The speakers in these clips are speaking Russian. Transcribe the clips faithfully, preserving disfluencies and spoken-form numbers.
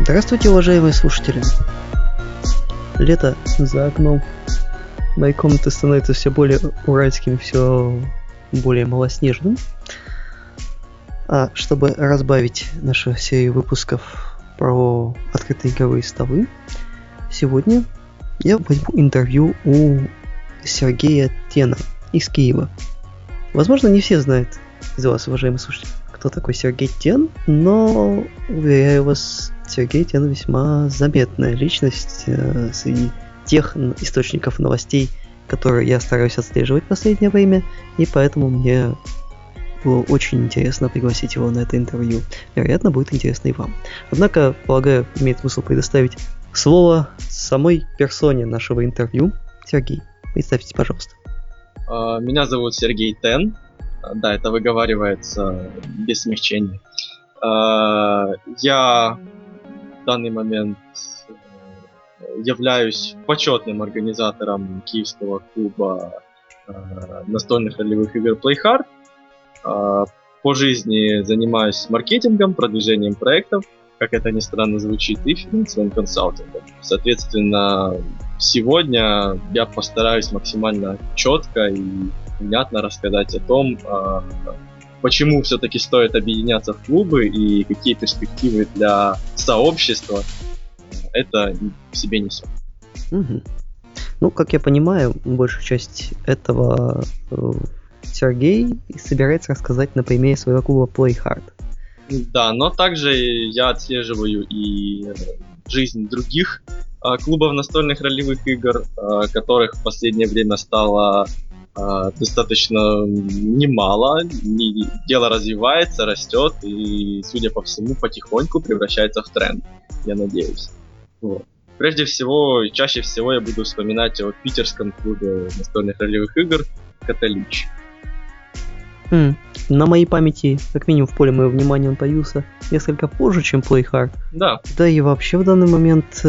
Здравствуйте, уважаемые слушатели. Лето за окном. Мои комнаты становятся все более уральскими, все более малоснежным. А чтобы разбавить нашу серию выпусков про открытые игровые столы, сегодня я возьму интервью у Сергея Тена из Киева. Возможно, не все знают из вас, уважаемые слушатели, кто такой Сергей Тен, но, уверяю вас, Сергей Тен весьма заметная личность э, среди тех источников новостей, которые я стараюсь отслеживать в последнее время, и поэтому мне было очень интересно пригласить его на это интервью. Вероятно, будет интересно и вам. Однако, полагаю, имеет смысл предоставить слово самой персоне нашего интервью. Сергей, представьтесь, пожалуйста. Меня зовут Сергей Тен. Да, это выговаривается без смягчения. Я в данный момент являюсь почетным организатором киевского клуба настольных ролевых игр PlayHard. По жизни занимаюсь маркетингом, продвижением проектов, как это ни странно звучит, и финансовым консалтингом. Соответственно, сегодня я постараюсь максимально четко и внятно рассказать о том, почему все-таки стоит объединяться в клубы и какие перспективы для сообщества это в себе несет. Угу. Ну, как я понимаю, большую часть этого э, Сергей собирается рассказать на примере своего клуба PlayHard. Да, но также я отслеживаю и жизнь других э, клубов настольных ролевых игр, э, которых в последнее время стало э, достаточно немало. И дело развивается, растет и, судя по всему, потихоньку превращается в тренд, я надеюсь. Вот. Прежде всего, чаще всего я буду вспоминать о питерском клубе настольных ролевых игр «Каталич». Mm. На моей памяти, как минимум в поле моего внимания, он появился несколько позже, чем PlayHard. Да. Да и вообще в данный момент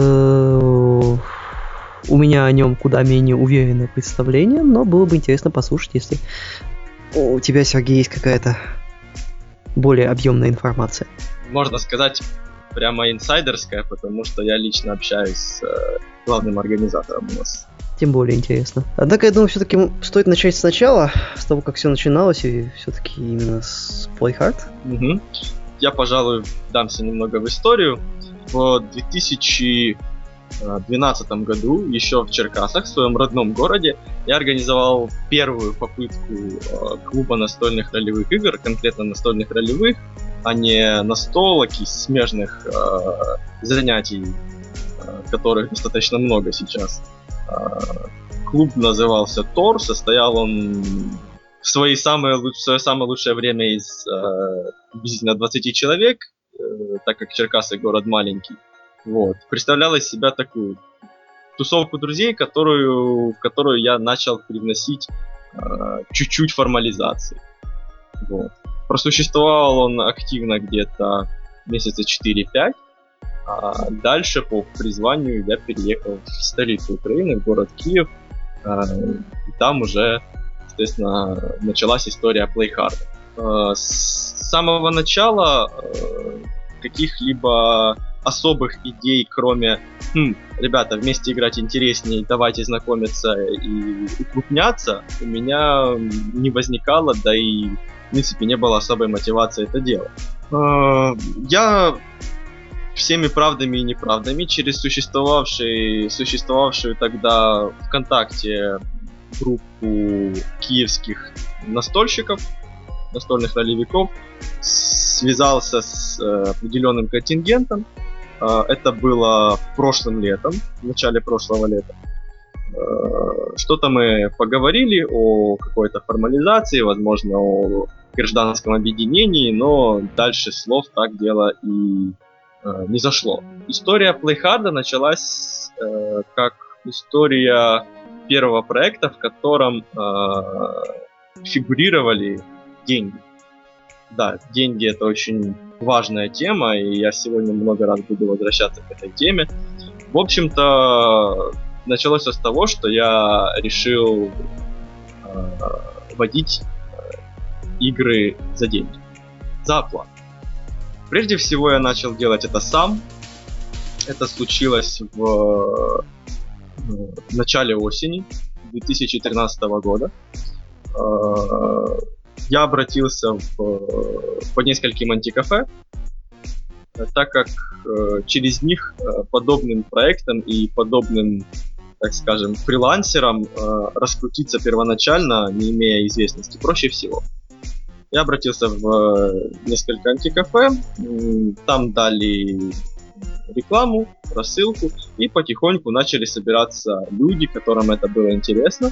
э- у меня о нем куда менее уверенное представление, но было бы интересно послушать, если у тебя, Сергей, есть какая-то более объемная информация. Можно сказать, прямо инсайдерская, потому что я лично общаюсь с э, главным организатором у нас. Тем более интересно. Однако, я думаю, все-таки стоит начать сначала, с того, как все начиналось, и все-таки именно с PlayHard. Угу. Я, пожалуй, дамся немного в историю. В две тысячи двенадцатом году, еще в Черкасах, в своем родном городе, я организовал первую попытку э, клуба настольных ролевых игр, конкретно настольных ролевых, а не настолок и смежных э, занятий, э, которых достаточно много сейчас. Э, клуб назывался Тор, состоял он в, свои самые, в свое самое лучшее время из э, приблизительно двадцати человек, э, так как Черкасы город маленький. Вот. Представляла из себя такую тусовку друзей, которую, в которую я начал привносить э, чуть-чуть формализации. Вот. Просуществовал он активно где-то месяца четыре-пять, а дальше по призванию я переехал в столицу Украины, в город Киев, э, и там уже, естественно, началась история PlayHard. Э, с самого начала э, каких-либо особых идей, кроме хм, ребята, вместе играть интереснее, давайте знакомиться и укрупняться, у меня не возникало, да и в принципе не было особой мотивации это делать. Я всеми правдами и неправдами через существовавший, существовавшую тогда ВКонтакте группу киевских настольщиков, настольных ролевиков, связался с э, определенным контингентом. Э, это было прошлым летом, в начале прошлого лета. Э, что-то мы поговорили о какой-то формализации, возможно, о гражданском объединении, но дальше слов так дело и э, не зашло. История PlayHard началась э, как история первого проекта, в котором э, фигурировали деньги. Да, деньги — это очень важная тема, и я сегодня много раз буду возвращаться к этой теме. В общем-то, началось все с того, что я решил э, водить э, игры за деньги, за оплату. Прежде всего я начал делать это сам, Это случилось в, в начале осени две тысячи тринадцатого года. Я обратился в, по нескольким антикафе, так как через них подобным проектам и подобным, так скажем, фрилансерам раскрутиться первоначально, не имея известности, проще всего. Я обратился в несколько антикафе, там дали рекламу, рассылку, и потихоньку начали собираться люди, которым это было интересно.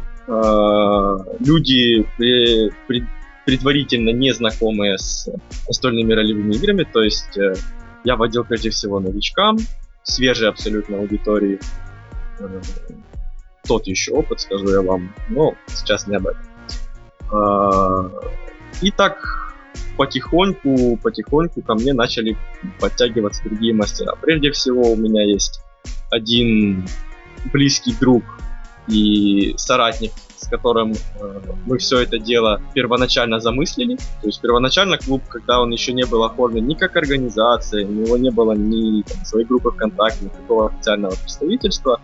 Люди, предварительно не знакомые с настольными ролевыми играми, то есть я водил прежде всего новичкам, свежей абсолютно аудитории. Тот еще опыт, скажу я вам, но сейчас не об этом. И так потихоньку, потихоньку ко мне начали подтягиваться другие мастера. Прежде всего у меня есть один близкий друг и соратник, с которым э, мы все это дело первоначально замыслили. То есть первоначально клуб, когда он еще не был оформлен ни как организация, у него не было ни там, своей группы ВКонтакте, никакого официального представительства,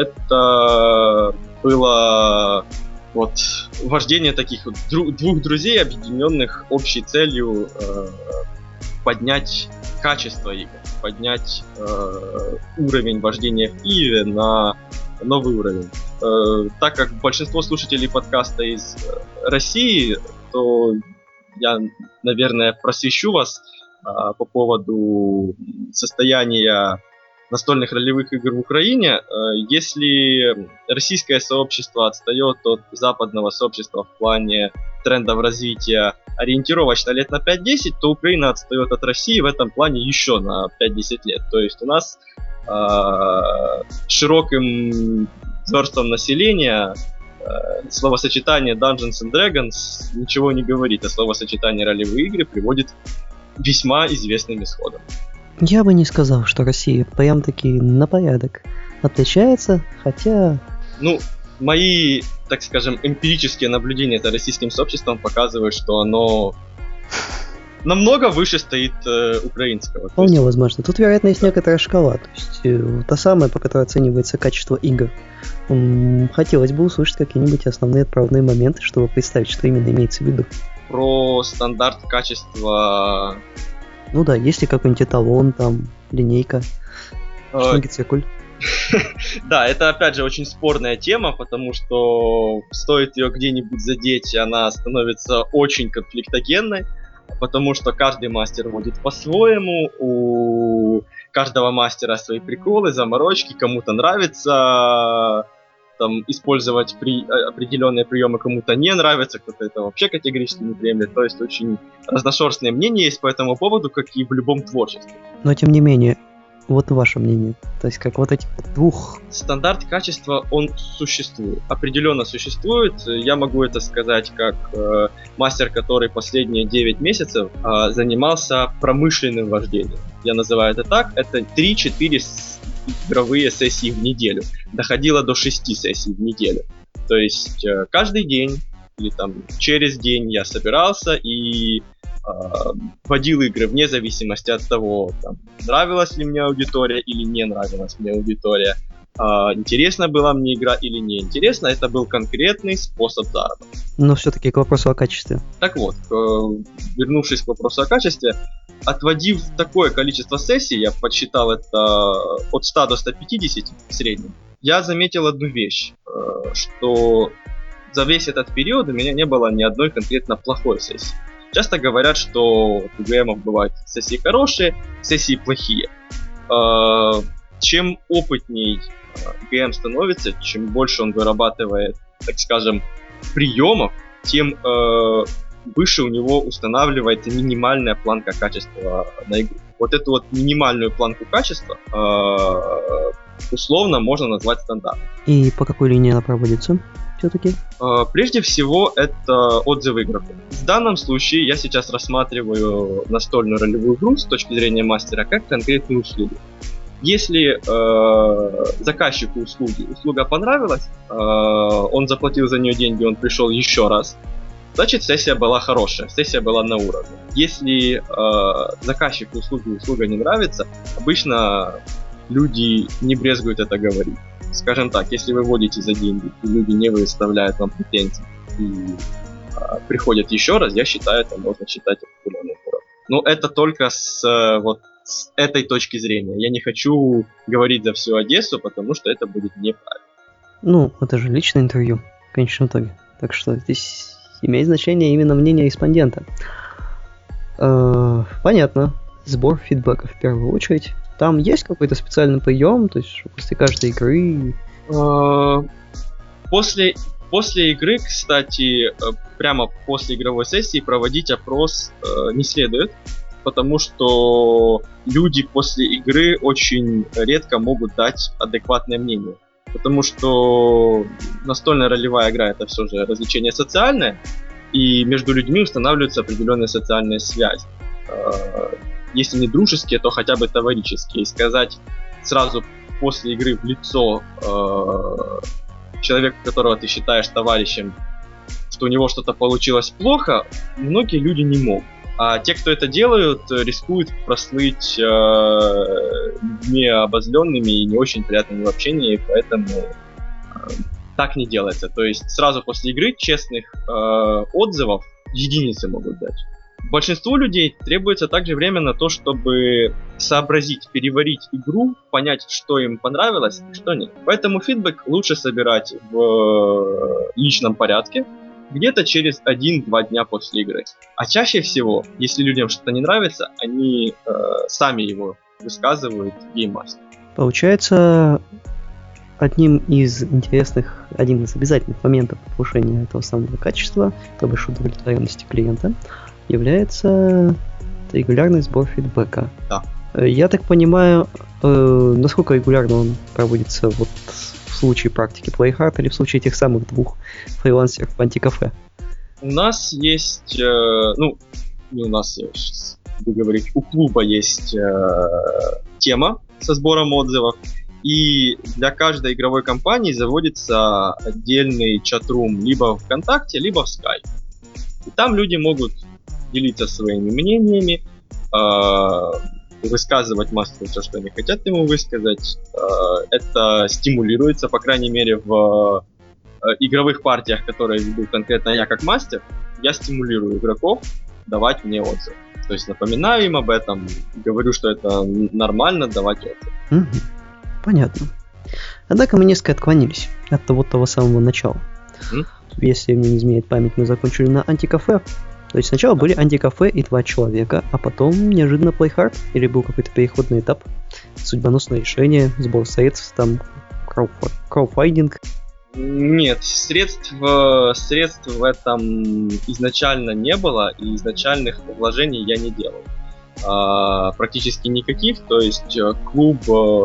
это было вот вождение таких вот дру- двух друзей, объединенных общей целью э, поднять качество игр, поднять э, уровень вождения в Киеве на новый уровень. Э, так как большинство слушателей подкаста из России, то я, наверное, просвещу вас э, по поводу состояния настольных ролевых игр в Украине. Если российское сообщество отстает от западного сообщества в плане трендов развития ориентировочно лет на пять-десять, то Украина отстает от России в этом плане еще на пять-десять лет. То есть у нас э, широким верством населения э, словосочетание Dungeons and Dragons ничего не говорит, а словосочетание ролевые игры приводит к весьма известным исходам. Я бы не сказал, что Россия прям-таки на порядок отличается, хотя... Ну, мои, так скажем, эмпирические наблюдения за российским сообществом показывают, что оно намного выше стоит э, украинского. Вполне есть... возможно. Тут, вероятно, есть некоторая шкала, то есть э, та самая, по которой оценивается качество игр. М-м, хотелось бы услышать какие-нибудь основные отправные моменты, чтобы представить, что именно имеется в виду. Про стандарт качества... Ну да, есть ли какой-нибудь эталон, там, линейка, шнуги-циркуль? Да, это опять же очень спорная тема, потому что стоит ее где-нибудь задеть, и она становится очень конфликтогенной, потому что каждый мастер водит по-своему, у каждого мастера свои приколы, заморочки, кому-то нравится там использовать при, определенные приемы, кому-то не нравится, кто-то это вообще категорически не приемлет. То есть очень разношерстные мнения есть по этому поводу, как и в любом творчестве. Но тем не менее, вот ваше мнение. То есть как вот этих двух... Стандарт качества, он существует. Определенно существует. Я могу это сказать как э, мастер, который последние девять месяцев э, занимался промышленным вождением. Я называю это так. Это три-четыре игровые сессии в неделю. Доходило до шести сессий в неделю. То есть э, каждый день или там через день я собирался и э, водил игры вне зависимости от того, там, нравилась ли мне аудитория или не нравилась мне аудитория, э, интересна была мне игра или не интересна. Это был конкретный способ заработка. Но все-таки к вопросу о качестве. Так вот, э, вернувшись к вопросу о качестве, отводив такое количество сессий, я подсчитал это от ста до ста пятидесяти в среднем, я заметил одну вещь, что за весь этот период у меня не было ни одной конкретно плохой сессии. Часто говорят, что у ГМов бывают сессии хорошие, сессии плохие. Чем опытней ГМ становится, чем больше он вырабатывает, так скажем, приемов, тем выше у него устанавливается минимальная планка качества на игру. Вот эту вот минимальную планку качества э, условно можно назвать стандартом. И по какой линии она проводится все-таки? Э, прежде всего, это отзывы игроков. В данном случае я сейчас рассматриваю настольную ролевую игру с точки зрения мастера как конкретную услугу. Если э, заказчику услуги услуга понравилась, э, он заплатил за нее деньги, он пришел еще раз, значит, сессия была хорошая, сессия была на уровне. Если э, заказчику услуги услуга не нравится, обычно люди не брезгуют это говорить. Скажем так, если вы вводите за деньги, и люди не выставляют вам претензий и а, приходят еще раз, я считаю, это можно считать определенным уровнем. Но это только с, вот, с этой точки зрения. Я не хочу говорить за всю Одессу, потому что это будет неправильно. Ну, это же личное интервью, в конечном итоге. Так что здесь имеет значение именно мнение респондента. Э, понятно. Сбор фидбэка в первую очередь. Там есть какой-то специальный прием, то есть после каждой игры? После, после игры, кстати, прямо после игровой сессии проводить опрос не следует, потому что люди после игры очень редко могут дать адекватное мнение. Потому что настольная ролевая игра — это все же развлечение социальное, и между людьми устанавливаются определенные социальные связи. Если не дружеские, то хотя бы товарищеские. И сказать сразу после игры в лицо э, человеку, которого ты считаешь товарищем, что у него что-то получилось плохо, многие люди не могут. А те, кто это делают, рискуют прослыть э, людьми обозленными и не очень приятными в общении, поэтому э, так не делается. То есть сразу после игры честных э, отзывов единицы могут дать. Большинству людей требуется также время на то, чтобы сообразить, переварить игру, понять, что им понравилось и что нет. Поэтому фидбэк лучше собирать в личном порядке, где-то через один-два дня после игры. А чаще всего, если людям что-то не нравится, они э, сами его высказывают в гейммастере. Получается, одним из интересных, один из обязательных моментов повышения этого самого качества, то бишь удовлетворенности клиента, является регулярный сбор фидбэка. Да. Я так понимаю, э, насколько регулярно он проводится вот в случае практики PlayHard или в случае тех самых двух фрилансеров в антикафе? У нас есть, э, ну, не у нас, я сейчас буду говорить, у клуба есть э, тема со сбором отзывов, и для каждой игровой компании заводится отдельный чат-рум либо в ВКонтакте, либо в Skype. И там люди могут делиться своими мнениями, э, высказывать мастеру все, что они хотят ему высказать. Э, это стимулируется, по крайней мере, в э, игровых партиях, которые веду конкретно я как мастер, я стимулирую игроков давать мне отзывы. То есть напоминаю им об этом, говорю, что это нормально давать отзывы. Угу. Понятно. Однако мы несколько отклонились от того, того самого начала. Mm? Если мне не изменяет память, мы закончили на антикафе. То есть сначала были антикафе и два человека, а потом неожиданно PlayHard, или был какой-то переходный этап, судьбоносное решение, сбор средств, там краудфандинг. Нет, средств, средств в этом изначально не было, и изначальных вложений я не делал. А, практически никаких, то есть клуб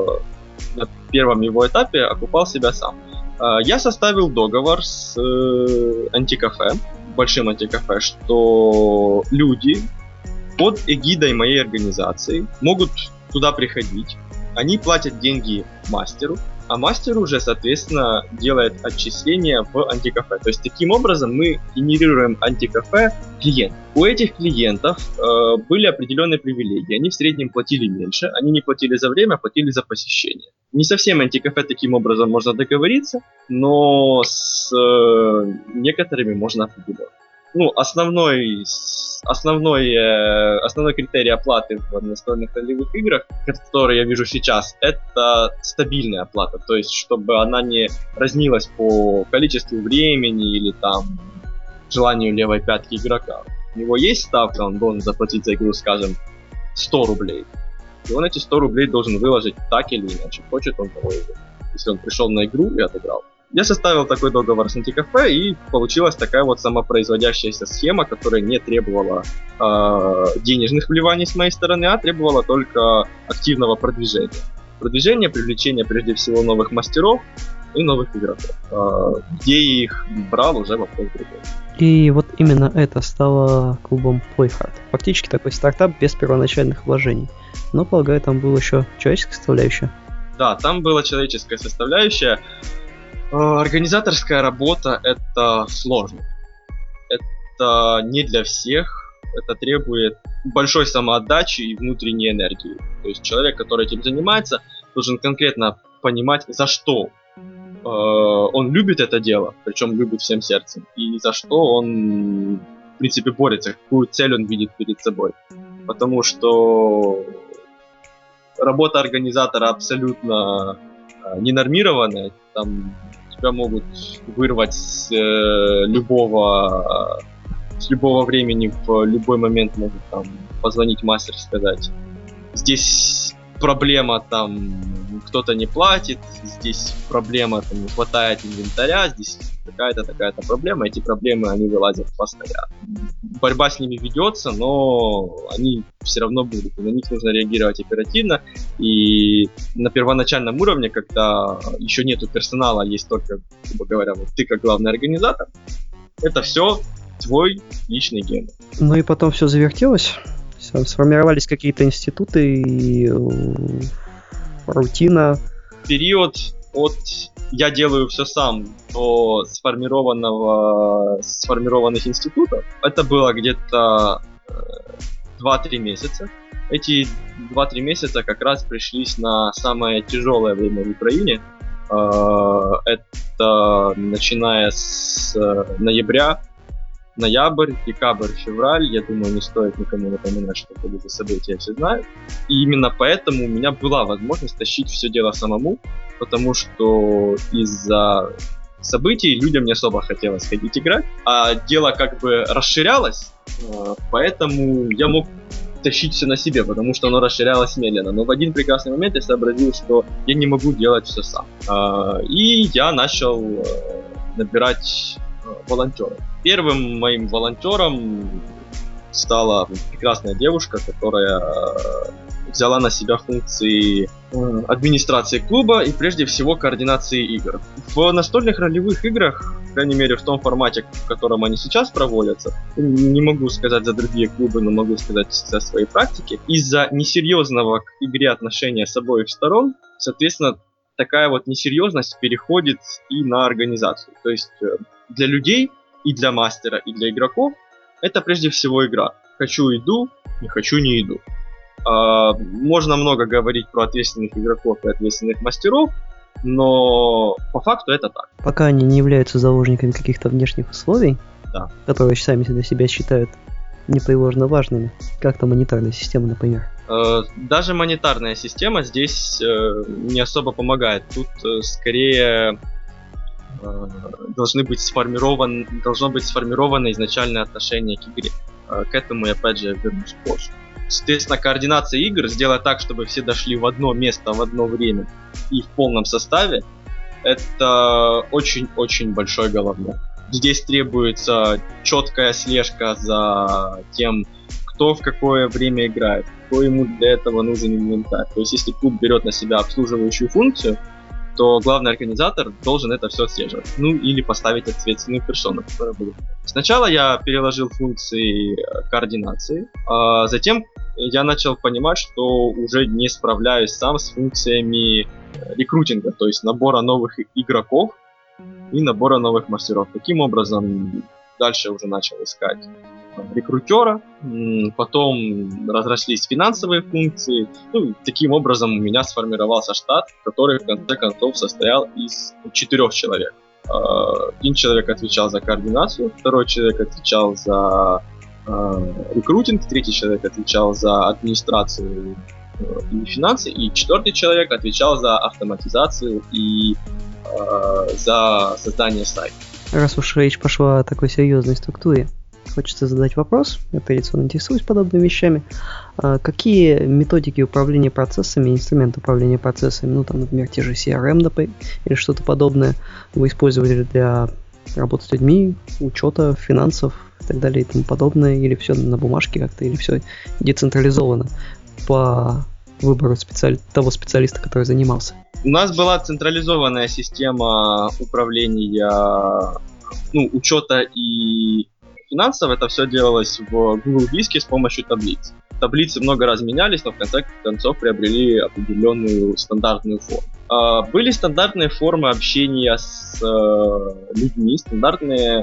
на первом его этапе окупал себя сам. А, я составил договор с э, антикафе, большим антикафе, что люди под эгидой моей организации могут туда приходить, они платят деньги мастеру, а мастер уже, соответственно, делает отчисления в антикафе. То есть таким образом мы генерируем антикафе клиентов. У этих клиентов э, были определенные привилегии. Они в среднем платили меньше, они не платили за время, а платили за посещение. Не со всем антикафе таким образом можно договориться, но с э, некоторыми можно определенно. Ну, основной, основной, э, основной критерий оплаты в настольных ролевых играх, который я вижу сейчас, это стабильная оплата. То есть, чтобы она не разнилась по количеству времени или там желанию левой пятки игрока. У него есть ставка, он должен заплатить за игру, скажем, сто рублей. И он эти сто рублей должен выложить так или иначе. Хочет он того или нет. Если он пришел на игру и отыграл. Я составил такой договор с антикафе, и получилась такая вот самопроизводящаяся схема, которая не требовала э, денежных вливаний с моей стороны, а требовала только активного продвижения. Продвижение, привлечение прежде всего новых мастеров и новых игроков. Э, где я их брал, уже вопрос другой. И вот именно это стало клубом PlayHard. Фактически такой стартап без первоначальных вложений. Но, полагаю, там была еще человеческая составляющая. Да, там была человеческая составляющая. Организаторская работа — это сложно. Это не для всех. Это требует большой самоотдачи и внутренней энергии. То есть человек, который этим занимается, должен конкретно понимать, за что э, он любит это дело, причем любит всем сердцем, и за что он, в принципе, борется, какую цель он видит перед собой. Потому что работа организатора абсолютно э, ненормированная, там тебя могут вырвать с э, любого с любого времени, в любой момент могут там позвонить мастер и сказать: здесь проблема, там кто-то не платит, здесь проблема, там не хватает инвентаря, здесь такая-то, такая-то проблема. Эти проблемы, они вылазят постоянно. Борьба с ними ведется, но они все равно будут, и на них нужно реагировать оперативно. И на первоначальном уровне, когда еще нету персонала, есть только, грубо говоря, вот ты как главный организатор, это все твой личный ген. Ну и потом все завертелось, сформировались какие-то институты и рутина. Период от «я делаю все сам» до сформированного, сформированных институтов, это было где-то два-три месяца. Эти два-три месяца как раз пришлись на самое тяжелое время в Украине. Это начиная с ноября, ноябрь, декабрь, февраль. Я думаю, не стоит никому напоминать, что были за события, все знают. И именно поэтому у меня была возможность тащить все дело самому, потому что из-за событий людям не особо хотелось ходить играть, а дело как бы расширялось, поэтому я мог тащить все на себе, потому что оно расширялось медленно. Но в один прекрасный момент я сообразил, что я не могу делать все сам. И я начал набирать волонтеров. Первым моим волонтером стала прекрасная девушка, которая взяла на себя функции администрации клуба и прежде всего координации игр. В настольных ролевых играх, по крайней мере в том формате, в котором они сейчас проводятся, не могу сказать за другие клубы, но могу сказать со своей практики, из-за несерьезного к игре отношения с обоих сторон, соответственно, такая вот несерьезность переходит и на организацию. То есть для людей, и для мастера, и для игроков это прежде всего игра. Хочу — иду, не хочу — не иду. А, можно много говорить про ответственных игроков и ответственных мастеров, но по факту это так. Пока они не являются заложниками каких-то внешних условий, да, которые сами для себя считают непреложно важными, как-то монетарная система, например. Э, даже монетарная система здесь э, не особо помогает. Тут э, скорее э, должны быть сформирован, должно быть сформировано изначальное отношение к игре. Э, к этому я опять же вернусь позже. Соответственно, координация игр, сделать так, чтобы все дошли в одно место в одно время и в полном составе, это очень-очень большой головной. Здесь требуется четкая слежка за тем, кто в какое время играет, кто ему для этого нужен инвентарь. То есть, если клуб берет на себя обслуживающую функцию, то главный организатор должен это все отслеживать. Ну, или поставить ответственную персону, которая будет. Сначала я переложил функции координации, а затем я начал понимать, что уже не справляюсь сам с функциями рекрутинга, то есть набора новых игроков и набора новых мастеров. Таким образом, дальше уже начал искать рекрутера, потом разрослись финансовые функции. Ну, таким образом у меня сформировался штат, который в конце концов состоял из четырех человек. Один человек отвечал за координацию, второй человек отвечал за рекрутинг, третий человек отвечал за администрацию и финансы, и четвертый человек отвечал за автоматизацию и э, за создание сайта. Раз уж речь пошла о такой серьезной структуре, хочется задать вопрос, я традиционно интересуюсь подобными вещами. А какие методики управления процессами, инструменты управления процессами, ну там, например, те же си ар эм, например, или что-то подобное, вы использовали для работы с людьми, учета, финансов и так далее и тому подобное, или все на бумажке как-то, или все децентрализовано по выбору специали... того специалиста, который занимался? У нас была централизованная система управления, ну, учета и финансов. Это все делалось в Google Диске с помощью таблиц. Таблицы много раз менялись, но в конце концов приобрели определенную стандартную форму. Были стандартные формы общения с людьми, стандартные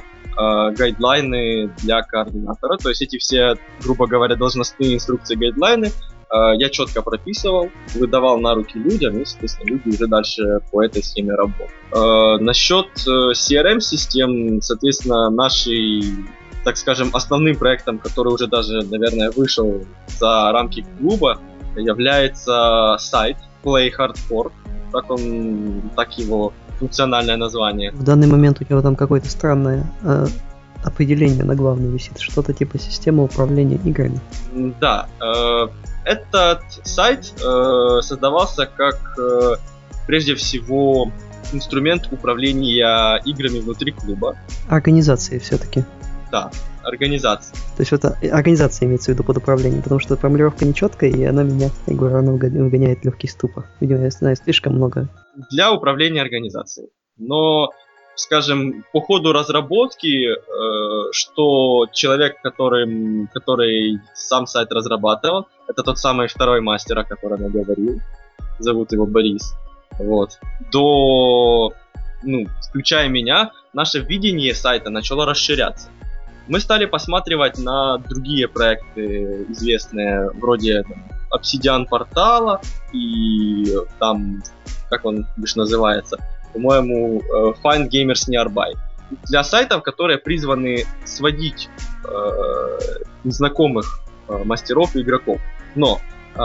гайдлайны для координатора. То есть эти все, грубо говоря, должностные инструкции, гайдлайны э, я четко прописывал, выдавал на руки людям, и, соответственно, люди уже дальше по этой схеме работают. Э, насчет э, си ар эм-систем, соответственно, нашей, так скажем, основным проектом, который уже даже, наверное, вышел за рамки клуба, является сайт Play Hardcore, так он, так его функциональное название. В данный момент у него там какое-то странное э, определение на главной висит, что-то типа система управления играми. Да, э, этот сайт э, создавался как, э, прежде всего, инструмент управления играми внутри клуба. Организации все-таки. Да, организация. То есть это организация имеется в виду под управлением, потому что формулировка нечеткая, и она меня, я говорю, она угоняет в легкий ступор. Видимо, я знаю слишком много. Для управления организацией. Но, скажем, по ходу разработки, э, что человек, который, который сам сайт разрабатывал, это тот самый второй мастер, о котором я говорил, зовут его Борис, вот, до, ну, включая меня, наше видение сайта начало расширяться. Мы стали посматривать на другие проекты известные, вроде там, Obsidian портала и там, как он лишь называется, по-моему, Find Gamers Nearby. Для сайтов, которые призваны сводить э, незнакомых э, мастеров и игроков. Но э,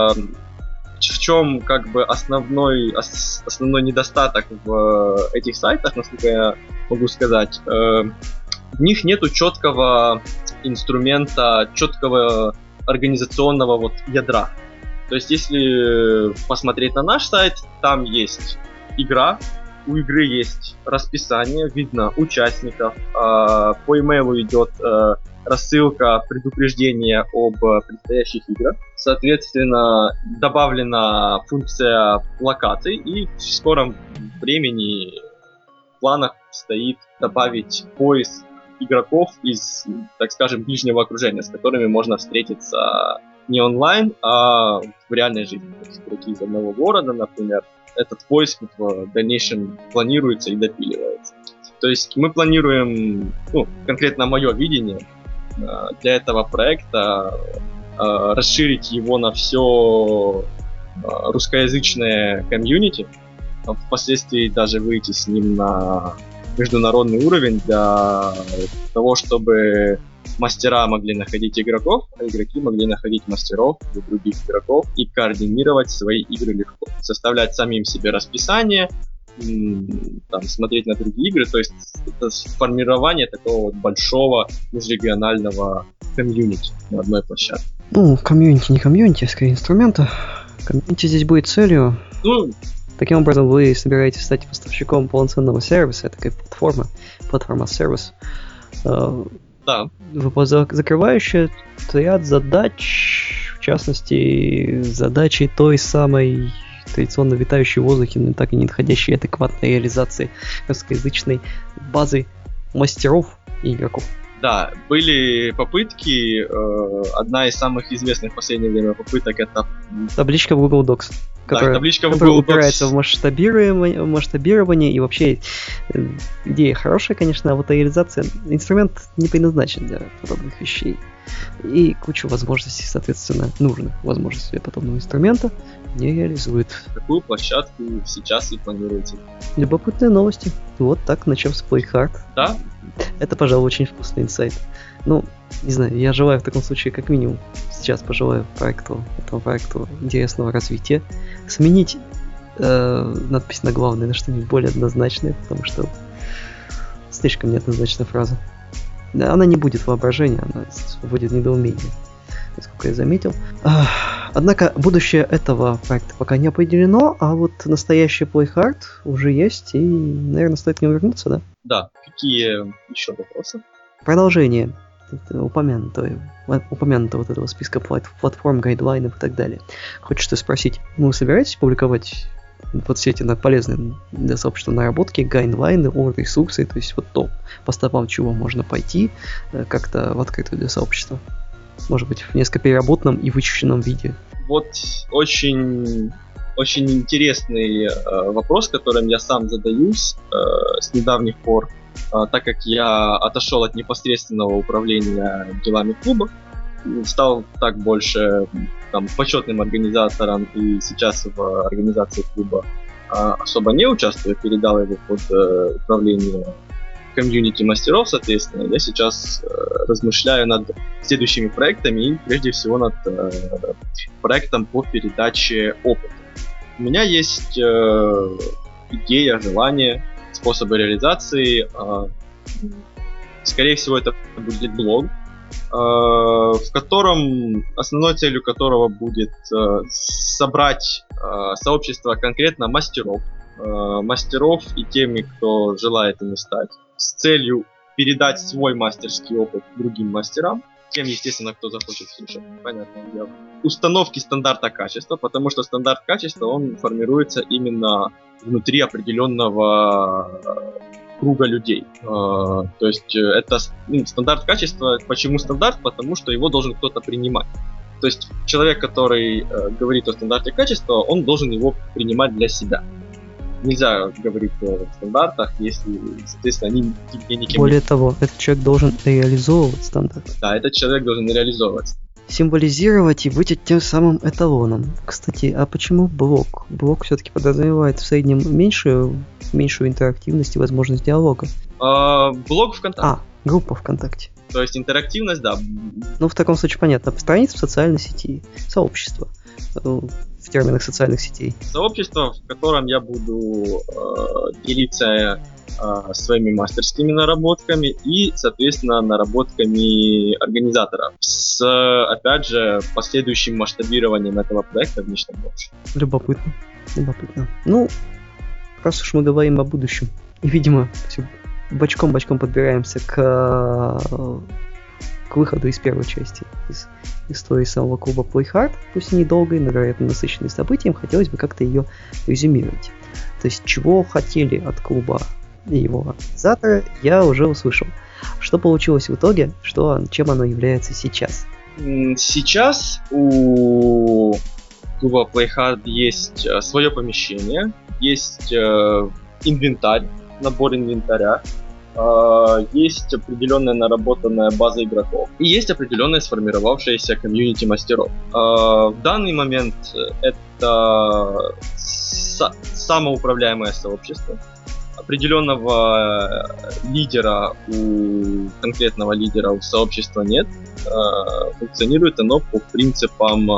в чем как бы основной, ос, основной недостаток в этих сайтах, насколько я могу сказать, э, в них нету четкого инструмента, четкого организационного вот ядра. То есть, если посмотреть на наш сайт, там есть игра, у игры есть расписание, видно участников, э, по имейлу идет э, рассылка предупреждения об предстоящих играх. Соответственно, добавлена функция локаций, и в скором времени в планах стоит добавить поиск игроков из, так скажем, ближнего окружения, с которыми можно встретиться не онлайн, а в реальной жизни. То есть игроки из одного города, например, этот поиск в дальнейшем планируется и допиливается. То есть мы планируем, ну, конкретно мое видение для этого проекта, расширить его на все русскоязычное комьюнити, впоследствии даже выйти с ним на международный уровень для того, чтобы мастера могли находить игроков, а игроки могли находить мастеров и других игроков и координировать свои игры легко. Составлять самим себе расписание, там, смотреть на другие игры, то есть это формирование такого вот большого межрегионального комьюнити на одной площадке. Ну, комьюнити не комьюнити, а скорее инструмента. Комьюнити здесь будет целью. Ну, таким образом, вы собираетесь стать поставщиком полноценного сервиса, такая платформа, платформа-сервис, да. закрывающая ряд задач, в частности, задачи той самой традиционно витающей в воздухе, но так и не находящей адекватной реализации русскоязычной базы мастеров и игроков. Да, были попытки, э, одна из самых известных в последнее время попыток — это табличка в Google Docs, которая, да, табличка в которая Google упирается Docs. в масштабирование, в масштабирование, и вообще э, идея хорошая, конечно, а вот реализация, инструмент не предназначен для подобных вещей. И кучу возможностей, соответственно, нужных возможностей для подобного инструмента не реализует. Какую площадку сейчас и планируете? Любопытные новости. Вот так, начнем с Play Hard. Да? Это, пожалуй, очень вкусный инсайт. Ну, не знаю, я желаю в таком случае, как минимум, сейчас пожелаю проекту, этому проекту интересного развития. Сменить э, надпись на главной на что-нибудь более однозначное, потому что слишком неоднозначная фраза. Она не будет воображения, она будет недоумение, насколько я заметил. Однако будущее этого проекта пока не определено, а вот настоящий Play Hard уже есть, и, наверное, стоит к нему вернуться, да? Да. Какие еще вопросы? Продолжение упомянутого, упомянутого вот этого списка плат- платформ, гайдлайнов и так далее. Хочется спросить, вы собираетесь публиковать вот все эти полезные для сообщества наработки, гайдлайны, ресурсы, то есть вот то, по стопам чего можно пойти как-то в открытую для сообщества? Может быть, в несколько переработанном и вычищенном виде. Вот очень, очень интересный э, вопрос, которым я сам задаюсь э, с недавних пор, э, так как я отошел от непосредственного управления делами клуба, стал так больше там, почетным организатором и сейчас в организации клуба а, особо не участвую, передал его под э, управление комьюнити мастеров, соответственно, я сейчас э, размышляю над следующими проектами и прежде всего над э, проектом по передаче опыта. У меня есть э, идея, желание, способы реализации. Э, скорее всего, это будет блог, э, в котором, основной целью которого будет э, собрать э, сообщество конкретно мастеров, э, мастеров и теми, кто желает ими стать, с целью передать свой мастерский опыт другим мастерам, тем, естественно, кто захочет слушать, понятное дело. Установки стандарта качества, потому что стандарт качества, он формируется именно внутри определенного круга людей. То есть это ну, стандарт качества. Почему стандарт? Потому что его должен кто-то принимать. То есть человек, который э, говорит о стандарте качества, он должен его принимать для себя. Нельзя говорить о стандартах, если, соответственно, они тебе никем Более не... того, этот человек должен реализовывать стандарт. Да, этот человек должен реализовывать. Символизировать и быть тем самым эталоном. Кстати, а почему блог? Блог все-таки подразумевает в среднем меньшую, меньшую интерактивность и возможность диалога. А, блог ВКонтакте. А, группа ВКонтакте. То есть интерактивность, да. Ну, в таком случае понятно. Страница в социальной сети, сообщество в терминах социальных сетей. Сообщество, в котором я буду э, делиться э, своими мастерскими наработками и, соответственно, наработками организаторов. С, опять же, последующим масштабированием этого проекта в нечто большее. Любопытно. Любопытно. Ну, раз уж мы говорим о будущем, и, видимо, все бочком-бочком подбираемся к, к выходу из первой части, из истории самого клуба Playhard, пусть и недолгой, но, вероятно, насыщенной событием, хотелось бы как-то ее резюмировать. То есть, чего хотели от клуба и его организаторы, я уже услышал. Что получилось в итоге, что, чем оно является сейчас? Сейчас у клуба Playhard есть свое помещение, есть э, инвентарь, набор инвентаря, есть определенная наработанная база игроков и есть определенное сформировавшееся комьюнити мастеров. В данный момент это самоуправляемое сообщество. Определенного лидера у конкретного лидера у сообщества нет. Функционирует оно по принципам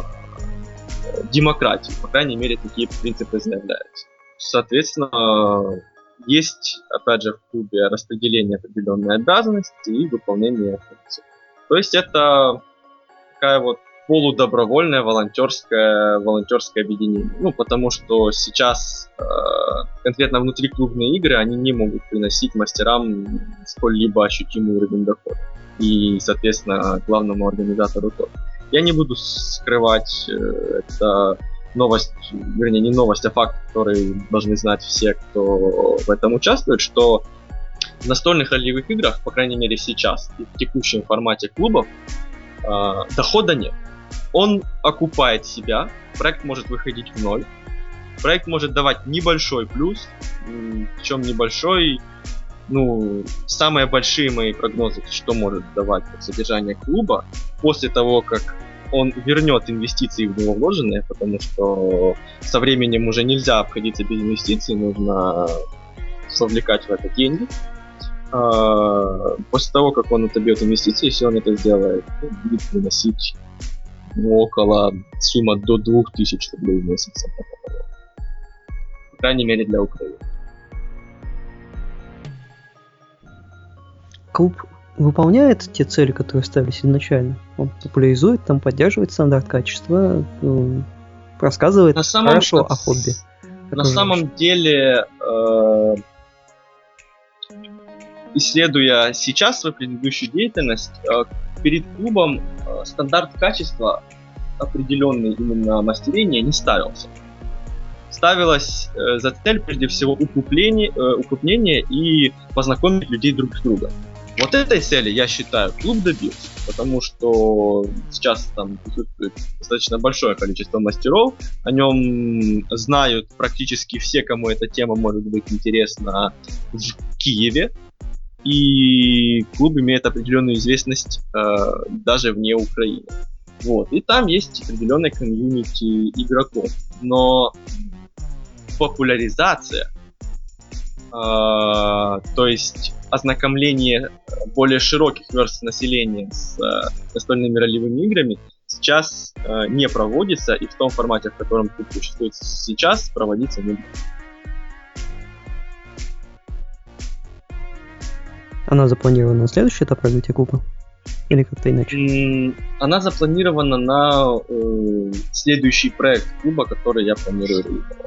демократии. По крайней мере, такие принципы заявляются. Соответственно, есть, опять же, в клубе распределение определенной обязанности и выполнение функций. То есть это такая вот полудобровольное волонтерское, волонтерское объединение. Ну, потому что сейчас э, конкретно внутриклубные игры, они не могут приносить мастерам сколь-либо ощутимый уровень дохода. И, соответственно, главному организатору тоже. Я не буду скрывать э, это... новость, вернее, не новость, а факт, который должны знать все, кто в этом участвует, что в настольных ролевых играх, по крайней мере сейчас, и в текущем формате клубов, э, дохода нет. Он окупает себя, проект может выходить в ноль, проект может давать небольшой плюс, причем небольшой, ну, самые большие мои прогнозы, что может давать содержание клуба, после того, как он вернет инвестиции в него вложенные, потому что со временем уже нельзя обходиться без инвестиций, нужно совлекать в это деньги. После того, как он отобьет инвестиции, если он это сделает, будет приносить ну, около суммы до двух тысяч рублей в месяц. По крайней мере для Украины. Клуб выполняет те цели, которые ставились изначально. Он популяризует, там поддерживает стандарт качества, ну, рассказывает на самом, хорошо о хобби. На самом деле, э, исследуя сейчас свою предыдущую деятельность, э, перед клубом э, стандарт качества определенный именно мастерения не ставился. Ставилась э, за цель прежде всего укрепление, э, укрупнение и познакомить людей друг с другом. Вот этой цели, я считаю, клуб добился, потому что сейчас там присутствует достаточно большое количество мастеров, о нем знают практически все, кому эта тема может быть интересна в Киеве, и клуб имеет определенную известность э, даже вне Украины. Вот. И там есть определенная комьюнити игроков. Но популяризация, э, то есть ознакомление более широких верств населения с э, настольными ролевыми играми, сейчас э, не проводится, и в том формате, в котором клуб существует сейчас, проводиться не будет. Она запланирована на следующий этап развития клуба? Или как-то иначе? Она запланирована на э, следующий проект клуба, который я планирую реализовать.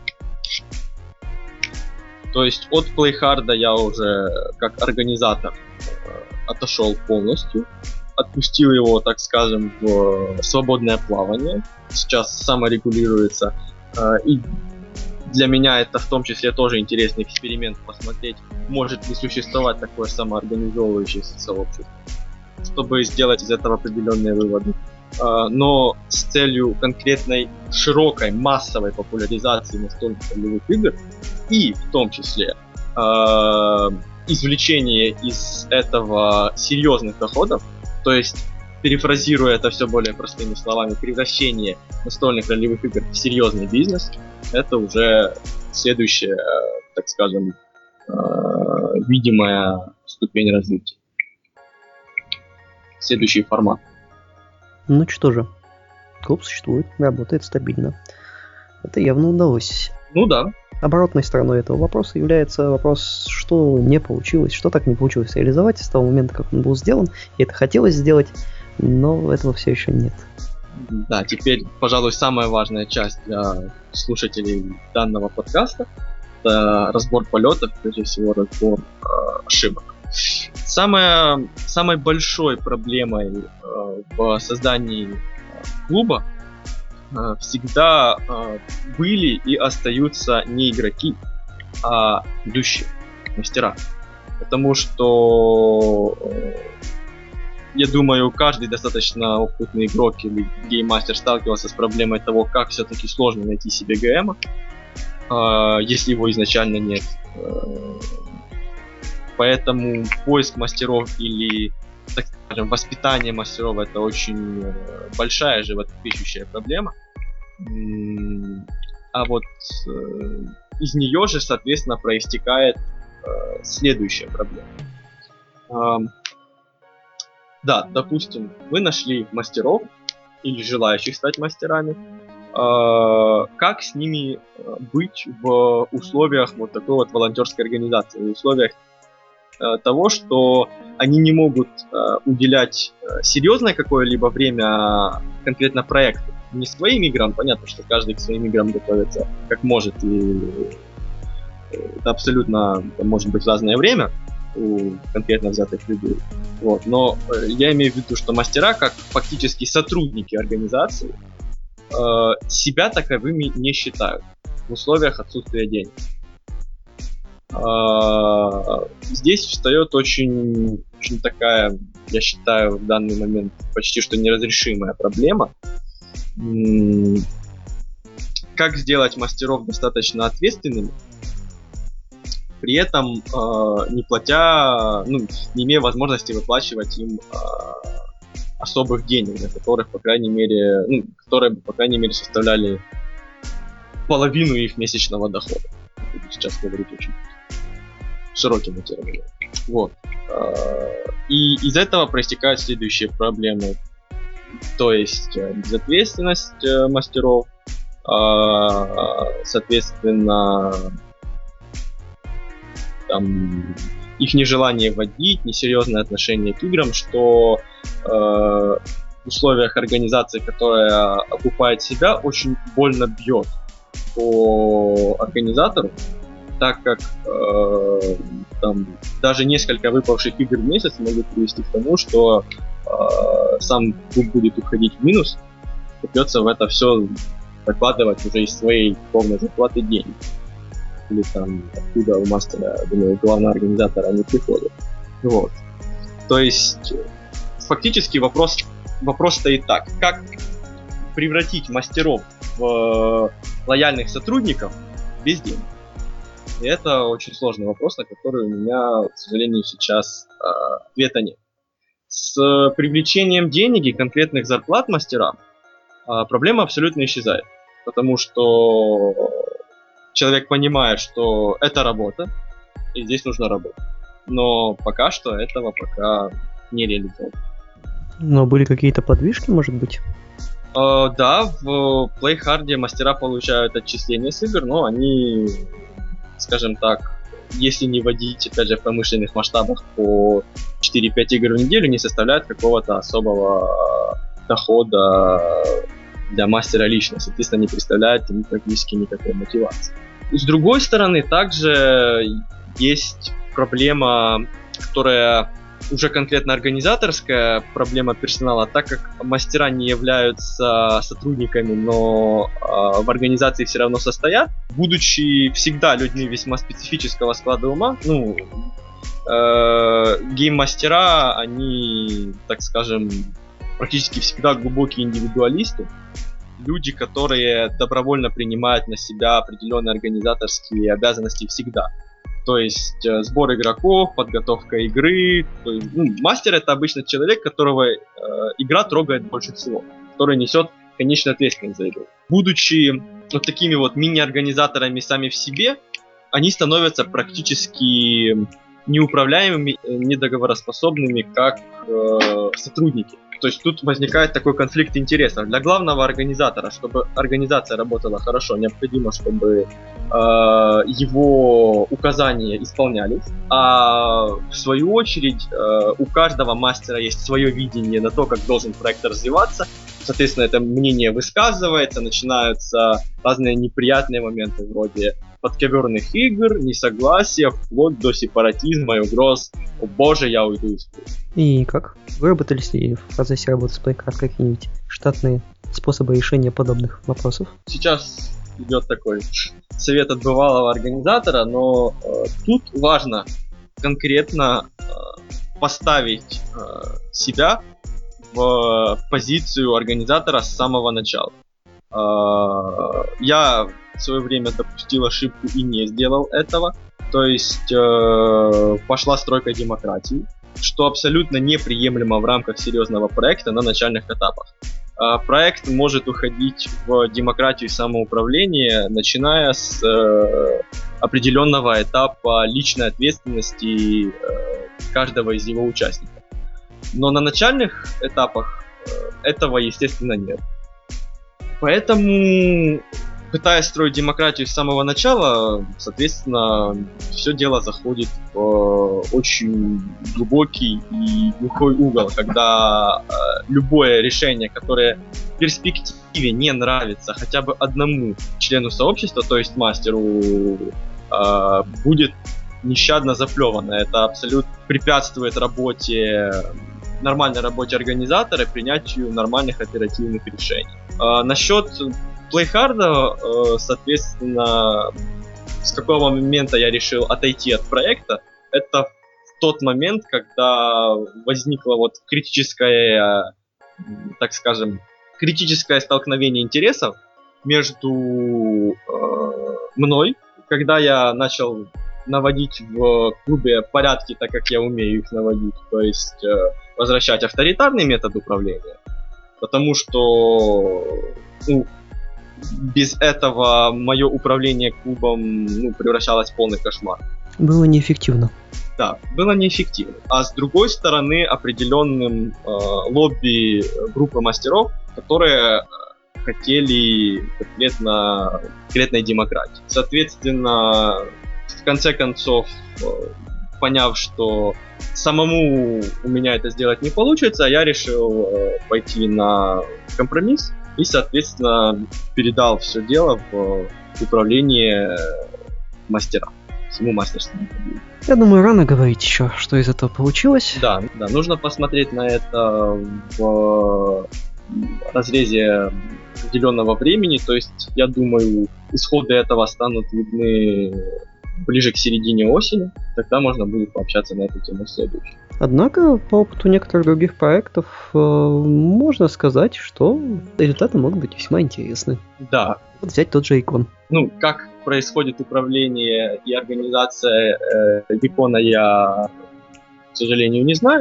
То есть от PlayHard я уже как организатор э, отошел полностью, отпустил его, так скажем, в свободное плавание. Сейчас саморегулируется. Э, и для меня это в том числе тоже интересный эксперимент, посмотреть, может ли существовать такое самоорганизовывающееся сообщество, чтобы сделать из этого определенные выводы. Но с целью конкретной широкой массовой популяризации настольных ролевых игр и в том числе извлечения из этого серьезных доходов, то есть, перефразируя это все более простыми словами, превращение настольных ролевых игр в серьезный бизнес, это уже следующая, так скажем, видимая ступень развития. Следующий формат. Ну что же, клуб существует, работает стабильно. Это явно удалось. Ну да. Оборотной стороной этого вопроса является вопрос, что не получилось, что так не получилось реализовать с того момента, как он был сделан. И это хотелось сделать, но этого все еще нет. Да, теперь, пожалуй, самая важная часть для слушателей данного подкаста — это разбор полетов, прежде всего разбор э, ошибок. Самая, самой большой проблемой э, в создании э, клуба э, всегда э, были и остаются не игроки, а ведущие, мастера. Потому что э, я думаю, каждый достаточно опытный игрок или гейммастер сталкивался с проблемой того, как все-таки сложно найти себе ГМа, э, если его изначально нет. Э, поэтому поиск мастеров или, так скажем, воспитание мастеров — это очень э, большая животрепещущая проблема. А вот э, из нее же, соответственно, проистекает э, следующая проблема. Э, Да, допустим, вы нашли мастеров или желающих стать мастерами. Э, как с ними быть в условиях вот такой вот волонтерской организации, в условиях э, того, что они не могут э, уделять э, серьезное какое-либо время конкретно проекту, не своим играм, понятно, что каждый к своим играм готовится как может, и это абсолютно может быть разное время у конкретно взятых людей. Вот. Но э, я имею в виду, что мастера, как фактически сотрудники организации, э, себя таковыми не считают в условиях отсутствия денег. Э, здесь встает очень, очень такая, я считаю, в данный момент почти что неразрешимая проблема. М- как сделать мастеров достаточно ответственными, при этом э, не платя, ну, не имея возможности выплачивать им э, особых денег, на которых, по крайней мере, ну, которые, по крайней мере, составляли половину их месячного дохода. Буду сейчас говорить очень широкими терминами. Вот. Э, и из этого проистекают следующие проблемы. То есть э, безответственность э, мастеров, э, соответственно, там, их нежелание вводить, несерьезное отношение к играм, что э, в условиях организации, которая окупает себя, очень больно бьет по организатору, так как э, там, даже несколько выпавших игр в месяц могут привести к тому, что э, сам клуб будет уходить в минус, придется в это все закладывать уже из своей полной зарплаты деньги. Или там откуда у мастера, думаю, главного организатора они приходят. Вот. То есть фактически вопрос, вопрос стоит так: как превратить мастеров в лояльных сотрудников без денег? И это очень сложный вопрос, на который у меня, к сожалению, сейчас э, ответа нет. С э, привлечением денег и конкретных зарплат мастерам э, проблема абсолютно исчезает. Потому что человек понимает, что это работа, и здесь нужно работать. Но пока что этого пока не реализовано. Но были какие-то подвижки, может быть? Э, да, в PlayHard мастера получают отчисления с игр, но они, скажем так, если не вводить, опять же, в промышленных масштабах по четыре-пять игр в неделю, не составляют какого-то особого дохода для мастера лично. Соответственно, не представляет ему практически никакой мотивации. С другой стороны, также есть проблема, которая уже конкретно организаторская, проблема персонала, так как мастера не являются сотрудниками, но э, в организации все равно состоят, будучи всегда людьми весьма специфического склада ума, ну, э, гейм-мастера, они, так скажем, практически всегда глубокие индивидуалисты, люди, которые добровольно принимают на себя определенные организаторские обязанности всегда. То есть э, сбор игроков, подготовка игры. То есть, ну, мастер — это обычно человек, которого э, игра трогает больше всего, который несет конечную ответственность за игру. Будучи вот такими вот мини-организаторами сами в себе, они становятся практически неуправляемыми, недоговороспособными как э, сотрудники. То есть тут возникает такой конфликт интересов. Для главного организатора, чтобы организация работала хорошо, необходимо, чтобы э, его указания исполнялись. А в свою очередь э, у каждого мастера есть свое видение на то, как должен проект развиваться. Соответственно, это мнение высказывается, начинаются разные неприятные моменты вроде подковерных игр, несогласия, вплоть до сепаратизма и угроз «О боже, я уйду из игры». И как? Выработались ли в процессе работы с PlayCard какие-нибудь штатные способы решения подобных вопросов? Сейчас идет такой совет от бывалого организатора, но э, тут важно конкретно э, поставить э, себя в позицию организатора с самого начала. Э, я в свое время допустил ошибку и не сделал этого, то есть э, пошла стройка демократии, что абсолютно неприемлемо в рамках серьезного проекта на начальных этапах. Э, проект может уходить в демократию и самоуправление, начиная с э, определенного этапа личной ответственности э, каждого из его участников. Но на начальных этапах э, этого, естественно, нет. Поэтому, пытаясь строить демократию с самого начала, соответственно, все дело заходит в э, очень глубокий и глухой угол, когда э, любое решение, которое в перспективе не нравится хотя бы одному члену сообщества, то есть мастеру, э, будет нещадно заплевано. Это абсолютно препятствует работе, нормальной работе организатора, принятию нормальных оперативных решений. Э, насчет PlayHard, э, соответственно, с какого момента я решил отойти от проекта, это в тот момент, когда возникло вот критическое, так скажем, критическое столкновение интересов между э, мной, когда я начал наводить в клубе порядки, так как я умею их наводить, то есть э, возвращать авторитарный метод управления, потому что, ну, без этого мое управление клубом, ну, превращалось в полный кошмар. Было неэффективно. Да, было неэффективно. А с другой стороны, определенным э, лобби группы мастеров, которые хотели конкретно, конкретной демократии. Соответственно, в конце концов, э, поняв, что самому у меня это сделать не получится, я решил э, пойти на компромисс. И, соответственно, передал все дело в управление мастерам, всему мастерскому. Я думаю, рано говорить еще, что из этого получилось. Да, да, нужно посмотреть на это в разрезе определенного времени. То есть, я думаю, исходы этого станут видны ближе к середине осени. Тогда можно будет пообщаться на эту тему следующей. Однако, по опыту некоторых других проектов, э, можно сказать, что результаты могут быть весьма интересны. Да. Вот взять тот же Икон. Ну, как происходит управление и организация э, Икона, я, к сожалению, не знаю.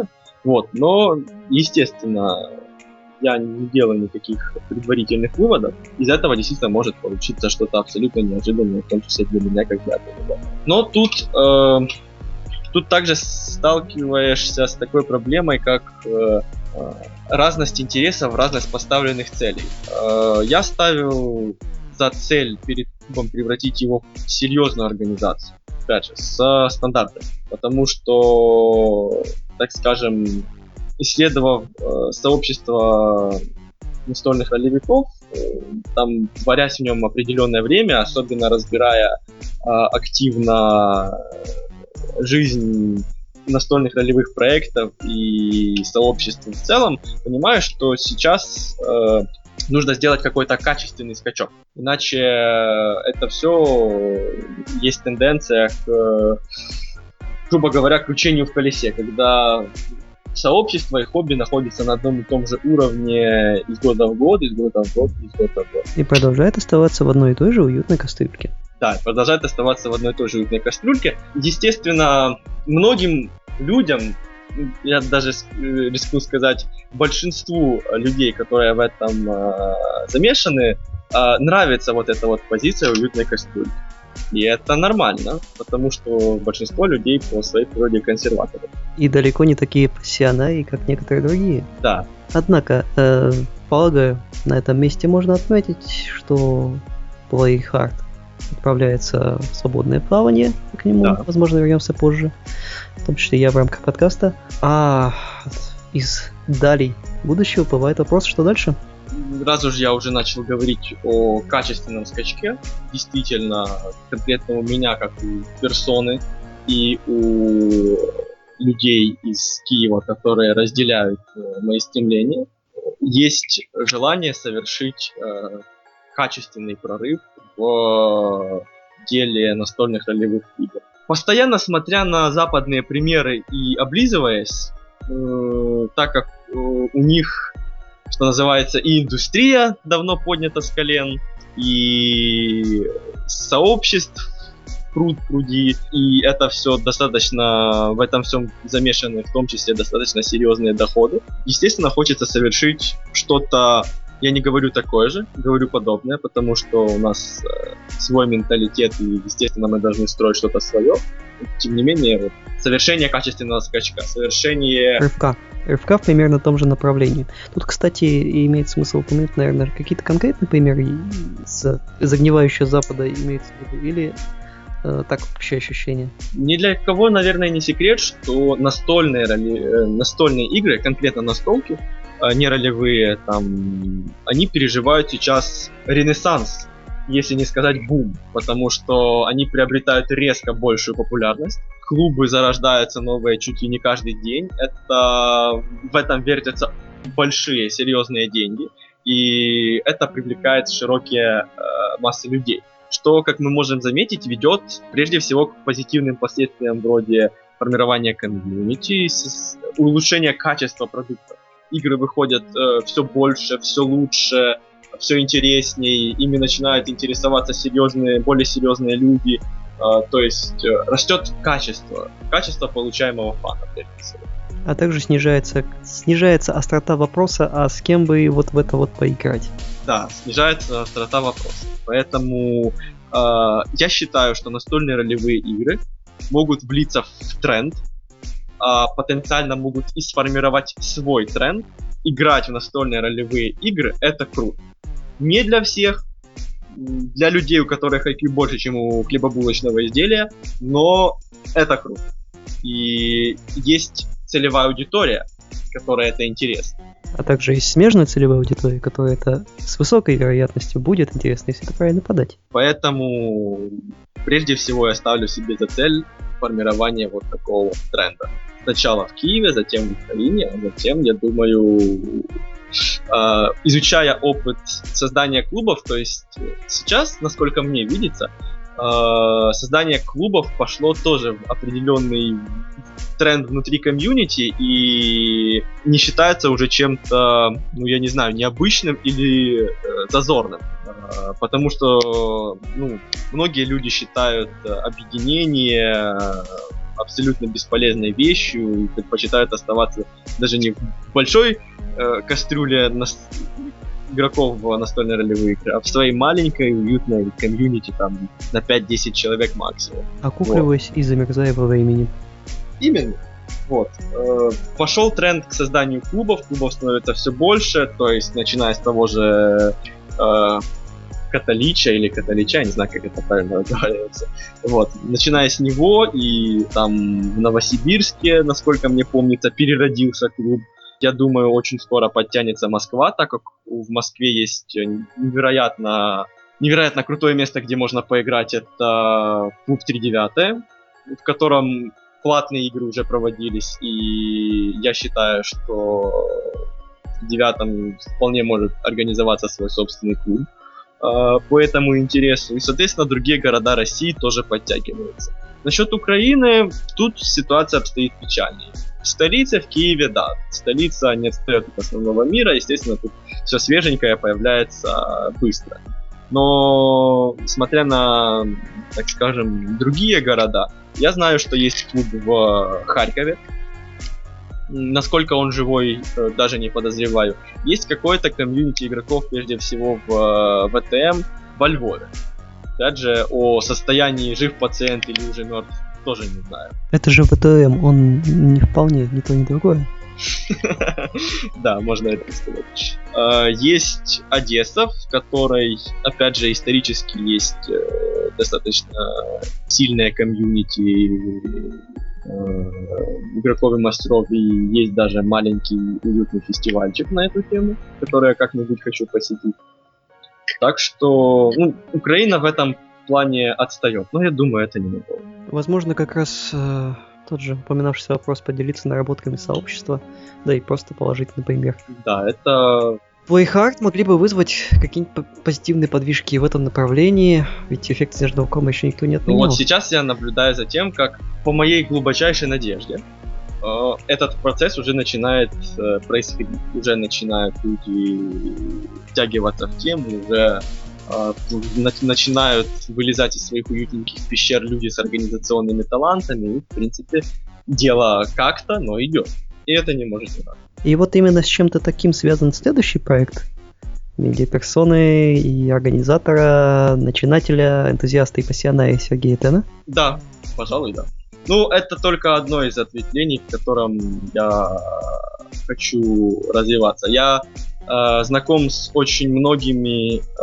Вот, но, естественно, я не делаю никаких предварительных выводов. Из этого действительно может получиться что-то абсолютно неожиданное, в том числе для меня, как для кандидата. Но тут, э, тут также сталкиваешься с такой проблемой, как э, э, разность интересов, разность поставленных целей. Э, я ставил за цель перед клубом превратить его в серьезную организацию, опять же, с стандартами. Потому что, так скажем, исследовав э, сообщество настольных ролевиков, э, там, творясь в нем определенное время, особенно разбирая э, активно жизнь настольных ролевых проектов и сообществ в целом, понимаешь, что сейчас э, нужно сделать какой-то качественный скачок. Иначе это все есть тенденция к, грубо говоря, к кручению в колесе, когда сообщество и хобби находятся на одном и том же уровне из года в год, из года в год, из года в год. И продолжает оставаться в одной и той же уютной кастрюльке. Да, продолжает оставаться в одной и той же уютной кастрюльке. Естественно, многим людям, я даже рискну сказать, большинству людей, которые в этом э, замешаны, э, нравится вот эта вот позиция уютной кастрюльки. И это нормально, потому что большинство людей по своей природе консерваторы. И далеко не такие пассионарии, как некоторые другие. Да. Однако, э, полагаю, на этом месте можно отметить, что PlayHard отправляется в свободное плавание, к нему, да, возможно, вернемся позже, в том числе я в рамках подкаста. А из далей будущего бывает вопрос, что дальше? Раз уж я уже начал говорить о качественном скачке, действительно, конкретно у меня, как у персоны и у людей из Киева, которые разделяют э, мои стремления, есть желание совершить э, качественный прорыв в деле настольных ролевых игр. Постоянно смотря на западные примеры и облизываясь, э, так как э, у них, что называется, и индустрия давно поднята с колен, и сообществ пруд пруди, и это все достаточно, в этом всем замешаны в том числе достаточно серьезные доходы. Естественно, хочется совершить что-то, я не говорю такое же, говорю подобное, потому что у нас э, свой менталитет, и, естественно, мы должны строить что-то свое. Тем не менее, вот, совершение качественного скачка, совершение... РФК. РФК в примерно том же направлении. Тут, кстати, имеет смысл упомянуть, наверное, какие-то конкретные примеры из загнивающего Запада имеются в виду, или э, так общее ощущение? Ни для кого, наверное, не секрет, что настольные, роли, э, настольные игры, конкретно настолки, э, не ролевые, там, они переживают сейчас ренессанс, если не сказать бум, потому что они приобретают резко большую популярность. Клубы зарождаются новые чуть ли не каждый день. Это в этом вертятся большие, серьезные деньги. И это привлекает широкие э, массы людей. Что, как мы можем заметить, ведет прежде всего к позитивным последствиям вроде формирования комьюнити, улучшения качества продукта. Игры выходят э, все больше, все лучше, все интереснее, ими начинают интересоваться серьезные, более серьезные люди. Uh, то есть uh, растет качество, качество получаемого фана, прежде всего. А также снижается, снижается острота вопроса, а с кем бы вот в это вот поиграть. Да, снижается острота вопроса. Поэтому uh, я считаю, что настольные ролевые игры могут влиться в тренд, uh, потенциально могут и сформировать свой тренд. Играть в настольные ролевые игры — это круто. Не для всех, для людей, у которых ай кью больше, чем у хлебобулочного изделия, но это круто. И есть целевая аудитория, которой это интересно. А также есть смежная целевая аудитория, которая это с высокой вероятностью будет интересно, если это правильно подать. Поэтому прежде всего я ставлю себе за цель формирование вот такого вот тренда. Сначала в Киеве, затем в Украине, а затем, я думаю, Uh, изучая опыт создания клубов, то есть сейчас, насколько мне видится, uh, создание клубов пошло тоже в определенный тренд внутри комьюнити и не считается уже чем-то, ну я не знаю, необычным или uh, зазорным, uh, потому что ну, многие люди считают объединение абсолютно бесполезной вещью и предпочитают оставаться даже не в большой э, кастрюле нас... игроков в настольные ролевые игры, а в своей маленькой уютной комьюнити там на пять-десять человек максимум. Окукливаясь вот. И замерзая во времени. Именно. Вот. Э, пошел тренд к созданию клубов, клубов становится все больше, то есть начиная с того же э, Католича или Католича, я не знаю, как это правильно выговаривается. Вот. Начиная с него, и там в Новосибирске, насколько мне помнится, переродился клуб. Я думаю, очень скоро подтянется Москва, так как в Москве есть невероятно, невероятно крутое место, где можно поиграть. Это клуб три девятое, в котором платные игры уже проводились, и я считаю, что в девятом вполне может организоваться свой собственный клуб по этому интересу, и, соответственно, другие города России тоже подтягиваются. Насчет Украины, тут ситуация обстоит печальнее. В столице, в Киеве, да, столица не отстает от основного мира, естественно, тут все свеженькое появляется быстро. Но, смотря на, так скажем, другие города, я знаю, что есть клуб в Харькове. Насколько он живой, даже не подозреваю. Есть какое-то комьюнити игроков, прежде всего, в ВТМ во Львове. Опять же, о состоянии жив пациент или уже мертв, тоже не знаю. Это же ВТМ, он не вполне ни то, ни другое. Да, можно это сказать. Есть Одесса, в которой, опять же, исторически есть достаточно сильное комьюнити игроков и мастеров, и есть даже маленький уютный фестивальчик на эту тему, который я как-нибудь хочу посетить. Так что, ну, Украина в этом плане отстает, но я думаю, это ненадолго. Возможно, как раз э, тот же упоминавшийся вопрос поделиться наработками сообщества, да и просто положительный пример. Да, это... PlayHard могли бы вызвать какие-нибудь позитивные подвижки в этом направлении, ведь эффект снежного кома еще никто не отменял. Ну вот сейчас я наблюдаю за тем, как, по моей глубочайшей надежде, э, этот процесс уже начинает э, происходить. Уже начинают люди втягиваться в тему, уже э, на- начинают вылезать из своих уютненьких пещер люди с организационными талантами, и, в принципе, дело как-то, но идет. И это не может не надо. И вот именно с чем-то таким связан следующий проект медиаперсоны и организатора, начинателя, энтузиаста и пассионария Сергея Тена. Да, пожалуй, да. Ну, это только одно из ответвлений, в котором я хочу развиваться. Я э, знаком с очень многими э,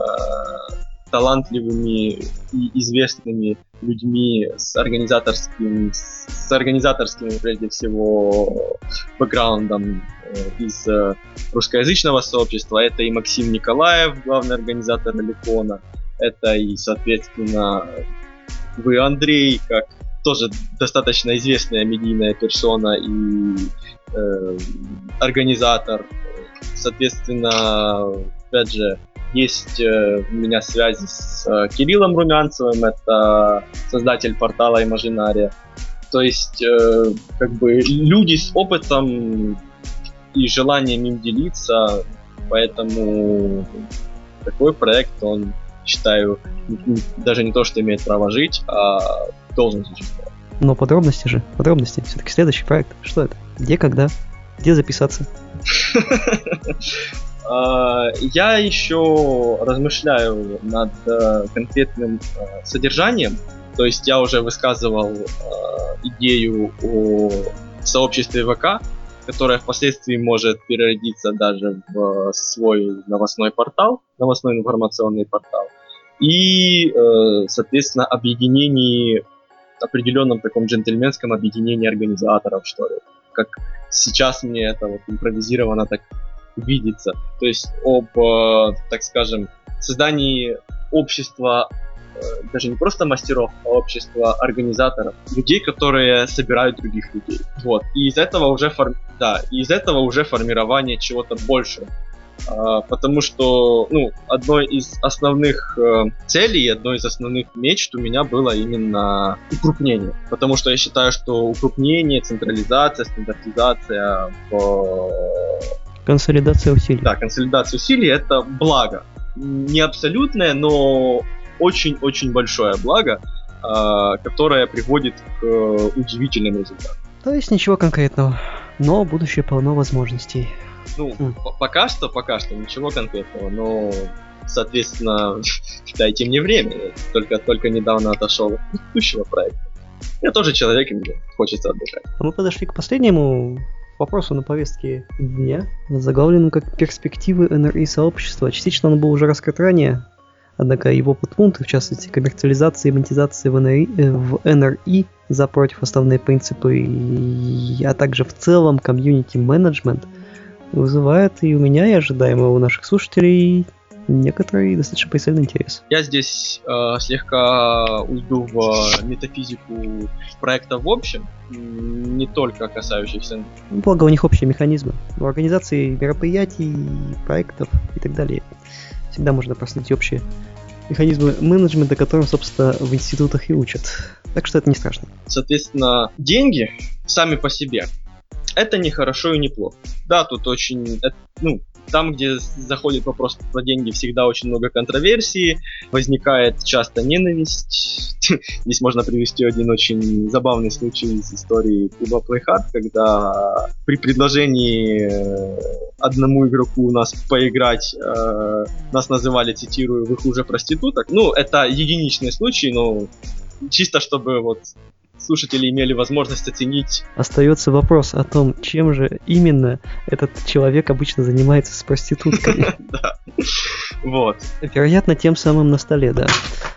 талантливыми и известными людьми с организаторским, с организаторским, прежде всего, бэкграундом э, из э, русскоязычного сообщества. Это и Максим Николаев, главный организатор Ликона, это и, соответственно, вы, Андрей, как тоже достаточно известная медийная персона и э, организатор. Соответственно, опять же, есть э, у меня связи с э, Кириллом Румянцевым, это создатель портала Imaginarium. То есть, э, как бы, люди с опытом и желанием им делиться, поэтому такой проект, он, считаю, даже не то, что имеет право жить, а должен существовать. Но подробности же, подробности. Все-таки следующий проект. Что это? Где, когда? Где записаться? Я еще размышляю над конкретным содержанием. То есть я уже высказывал идею о сообществе ВК, которое впоследствии может переродиться даже в свой новостной портал, новостной информационный портал. И, соответственно, объединении, определенном таком джентльменском объединении организаторов, что ли. Как сейчас мне это вот импровизированно так видится. То есть об, так скажем, создании общества, даже не просто мастеров, а общества организаторов, людей, которые собирают других людей. Вот. И из этого уже, фор... да, и из этого уже формирование чего-то большего. Uh, потому что, ну, одной из основных uh, целей, одной из основных мечт у меня было именно укрупнение. Потому что я считаю, что укрупнение, централизация, стандартизация, uh, консолидация усилий. Да, консолидация усилий — это благо. Не абсолютное, но очень-очень большое благо. э, которая приводит к э, удивительным результатам. То есть ничего конкретного, но будущее полно возможностей. Ну, mm. пока что, пока что ничего конкретного, но, соответственно, дайте мне время. Я только, только недавно отошел от предыдущего проекта. Я тоже человек, и мне хочется отдыхать. А мы подошли к последнему вопросу на повестке дня, заглавленному как «Перспективы эн эр и-сообщества». Частично он был уже раскрыт ранее, однако его подпункты, в частности, коммерциализация и монетизация в эн эр и, э, в эн эр и за против основные принципы, и, а также в целом комьюнити-менеджмент, вызывает и у меня, и ожидаемо у наших слушателей некоторый достаточно пристальный интерес. Я здесь э, слегка уйду в метафизику проекта в общем, не только касающихся... Благо у них общие механизмы. В организации мероприятий, проектов и так далее всегда можно проследить общие механизмы менеджмента, которым, собственно, в институтах и учат. Так что это не страшно. Соответственно, деньги сами по себе — это не хорошо и не плохо. Да, тут очень... Это, ну, там, где заходит вопрос про деньги, всегда очень много контроверсий, возникает часто ненависть. Здесь можно привести один очень забавный случай из истории клуба Playhard, когда при предложении одному игроку у нас поиграть, э, нас называли, цитирую, «вы хуже проституток». Ну, это единичный случай, но чисто чтобы вот слушатели имели возможность оценить. Остается вопрос о том, чем же именно этот человек обычно занимается с проститутками. Да. Вот. Вероятно, тем самым на столе, да.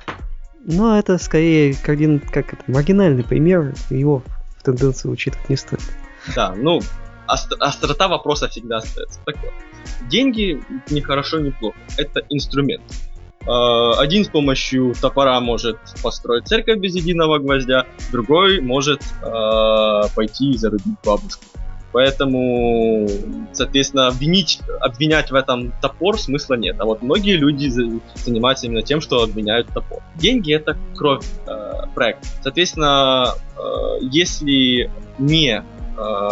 Но это скорее кардин, как это, маргинальный пример, его в тенденции учитывать не стоит. Да, ну, остр- острота вопроса всегда остается. Так вот, деньги не хорошо, не плохо. Это инструмент. Один с помощью топора может построить церковь без единого гвоздя, другой может э, пойти и зарубить бабушку. Поэтому, соответственно, обвинить, обвинять в этом топор смысла нет. А вот многие люди занимаются именно тем, что обвиняют топор. Деньги — это кровь э, проекта. Соответственно, э, если не э,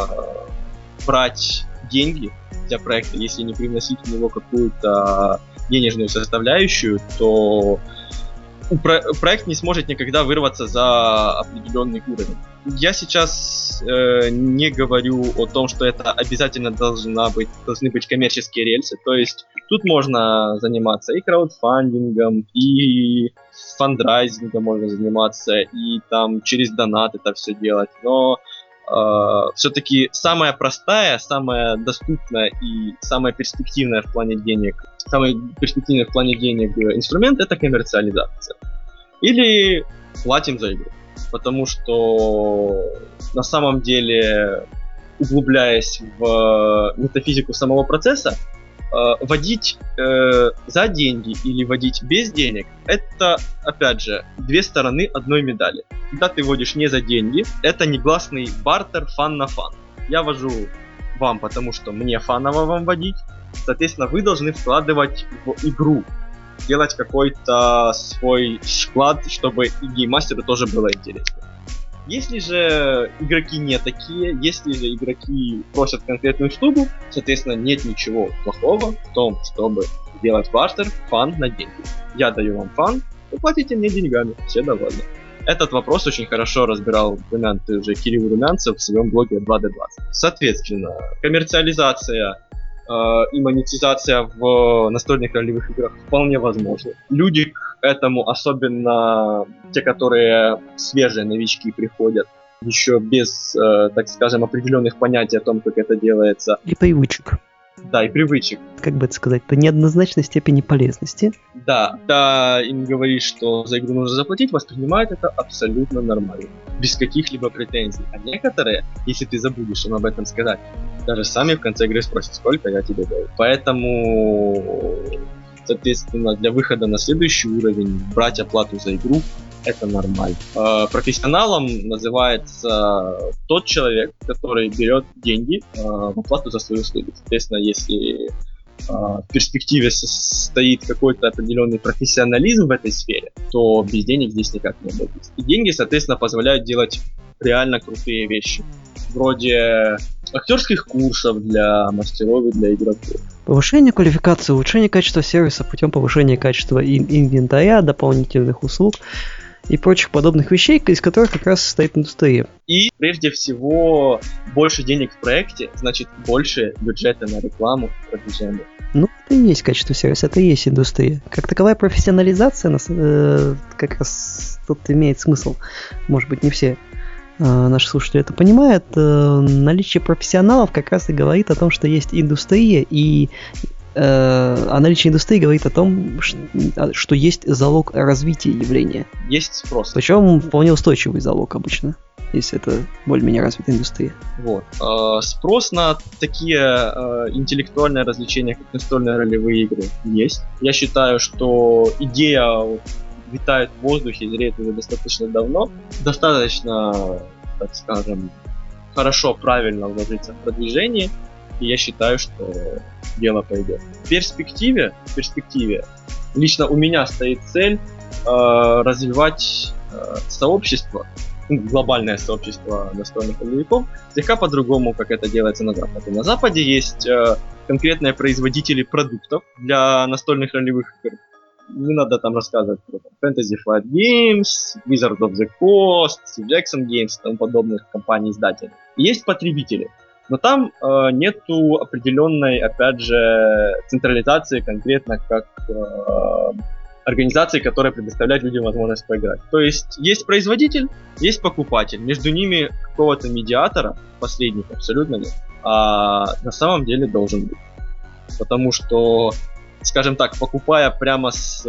брать деньги для проекта, если не привносить в него какую-то денежную составляющую, то про- проект не сможет никогда вырваться за определенный уровень. Я сейчас э, не говорю о том, что это обязательно должна быть, должны быть коммерческие рельсы, то есть тут можно заниматься и краудфандингом, и фандрайзингом можно заниматься, и там через донат это все делать, но Uh, все-таки самая простая, самая доступная и самая перспективная в плане денег, самый перспективный в плане денег инструмент — это коммерциализация. Или платим за игру. Потому что на самом деле, углубляясь в метафизику самого процесса, Uh, водить uh, за деньги или водить без денег — это, опять же, две стороны одной медали. Когда ты водишь не за деньги, это негласный бартер, фан на фан. Я вожу вам, потому что мне фаново вам водить. Соответственно, вы должны вкладывать в игру, делать какой-то свой вклад, чтобы и гейммастеру тоже было интересно. Если же игроки не такие, если же игроки просят конкретную штуку, соответственно, нет ничего плохого в том, чтобы делать бартер, фан на деньги. Я даю вам фан, вы платите мне деньгами, все довольны. Этот вопрос очень хорошо разбирал упомянутый уже Кирилл Румянцев в своем блоге два дэ двадцать. Соответственно, коммерциализация э, и монетизация в настольных ролевых играх вполне возможны. Люди к этому, особенно те, которые свежие новички приходят, еще без, э, так скажем, определенных понятий о том, как это делается. И привычек. Да, и привычек. Как бы это сказать, по неоднозначной степени полезности. Да, да, им говоришь, что за игру нужно заплатить, воспринимают это абсолютно нормально, без каких-либо претензий. А некоторые, если ты забудешь им об этом сказать, даже сами в конце игры спросят, сколько я тебе даю. Поэтому, соответственно, для выхода на следующий уровень брать оплату за игру — это нормально. Э, профессионалом называется тот человек, который берет деньги э, в оплату за свою услугу. Соответственно, если э, в перспективе стоит какой-то определенный профессионализм в этой сфере, то без денег здесь никак не обойтись. И деньги, соответственно, позволяют делать реально крутые вещи. Вроде актерских курсов для мастеров и для игроков. Повышение квалификации, улучшение качества сервиса путем повышения качества ин- инвентаря, дополнительных услуг и прочих подобных вещей, из которых как раз состоит индустрия. И прежде всего больше денег в проекте, значит больше бюджета на рекламу, продвижение. Ну, это и есть качество сервиса, это и есть индустрия. Как таковая профессионализация э, как раз тут имеет смысл. Может быть, не все э, наши слушатели это понимают. Э, наличие профессионалов как раз и говорит о том, что есть индустрия, и а наличие индустрии говорит о том, что есть залог развития явления. Есть спрос. Причем вполне устойчивый залог обычно, если это более-менее развитая индустрия. Вот. Спрос на такие интеллектуальные развлечения, как настольные ролевые игры, есть. Я считаю, что идея витает в воздухе, зреет уже достаточно давно. Достаточно, так скажем, хорошо, правильно вложиться в продвижение. И я считаю, что дело пойдет. В перспективе, в перспективе лично у меня стоит цель э, развивать э, сообщество, глобальное сообщество настольных ролевиков, слегка по-другому, как это делается на Западе. На Западе есть э, конкретные производители продуктов для настольных ролевых игр. Не надо там рассказывать про там, Fantasy Flight Games, Wizard of the Coast, Jackson Games и тому подобных компаний-издателей. Есть потребители. Но там э, нету определенной, опять же, централизации конкретно как э, организации, которая предоставляет людям возможность поиграть. То есть есть производитель, есть покупатель. Между ними какого-то медиатора, посредника абсолютно нет. А на самом деле должен быть. Потому что, скажем так, покупая прямо с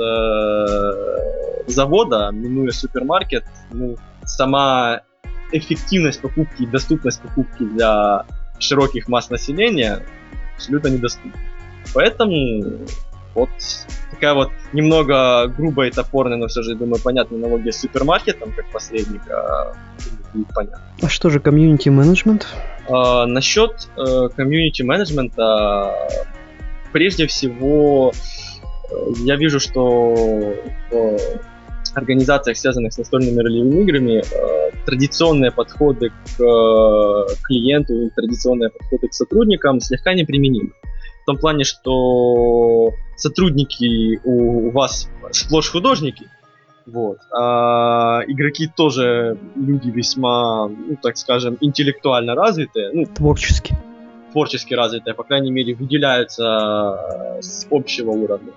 э, завода, минуя супермаркет, ну, сама эффективность покупки и доступность покупки для широких масс населения абсолютно недоступна. Поэтому вот такая вот немного грубая и топорная, но все же, думаю, понятная аналогия с супермаркетом как посредника будет понятно. А что же комьюнити-менеджмент? А, насчет э, комьюнити-менеджмента, прежде всего, э, я вижу, что в организациях, связанных с настольными ролевыми играми, э, традиционные подходы к э, клиенту и традиционные подходы к сотрудникам слегка неприменимы. В том плане, что сотрудники у, у вас сплошь художники, вот, а игроки тоже люди весьма, ну, так скажем, интеллектуально развитые, ну, творчески. творчески развитые, по крайней мере, выделяются с общего уровня.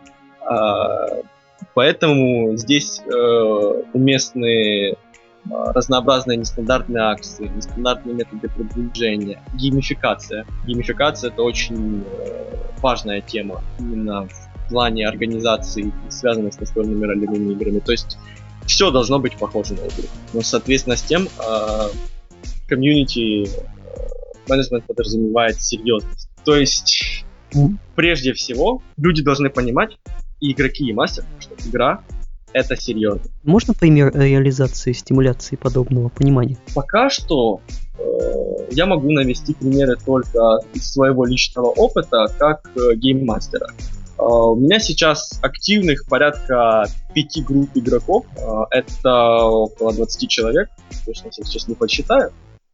Поэтому здесь э, уместны э, разнообразные нестандартные акции, нестандартные методы продвижения, геймификация. Геймификация — это очень э, важная тема именно в плане организации, связанных с настольными ролевыми играми. То есть все должно быть похоже на игру. Но, соответственно, с тем э, комьюнити менеджмент подразумевает серьезность. То есть, mm. прежде всего, люди должны понимать, и игроки, и мастер, что игра — это серьезно. Можно пример реализации, стимуляции подобного понимания? Пока что э, я могу навести примеры только из своего личного опыта как э, гейммастера. Э, у меня сейчас активных порядка пяти групп игроков. Э, это около двадцати человек, точно сейчас не подсчитаю.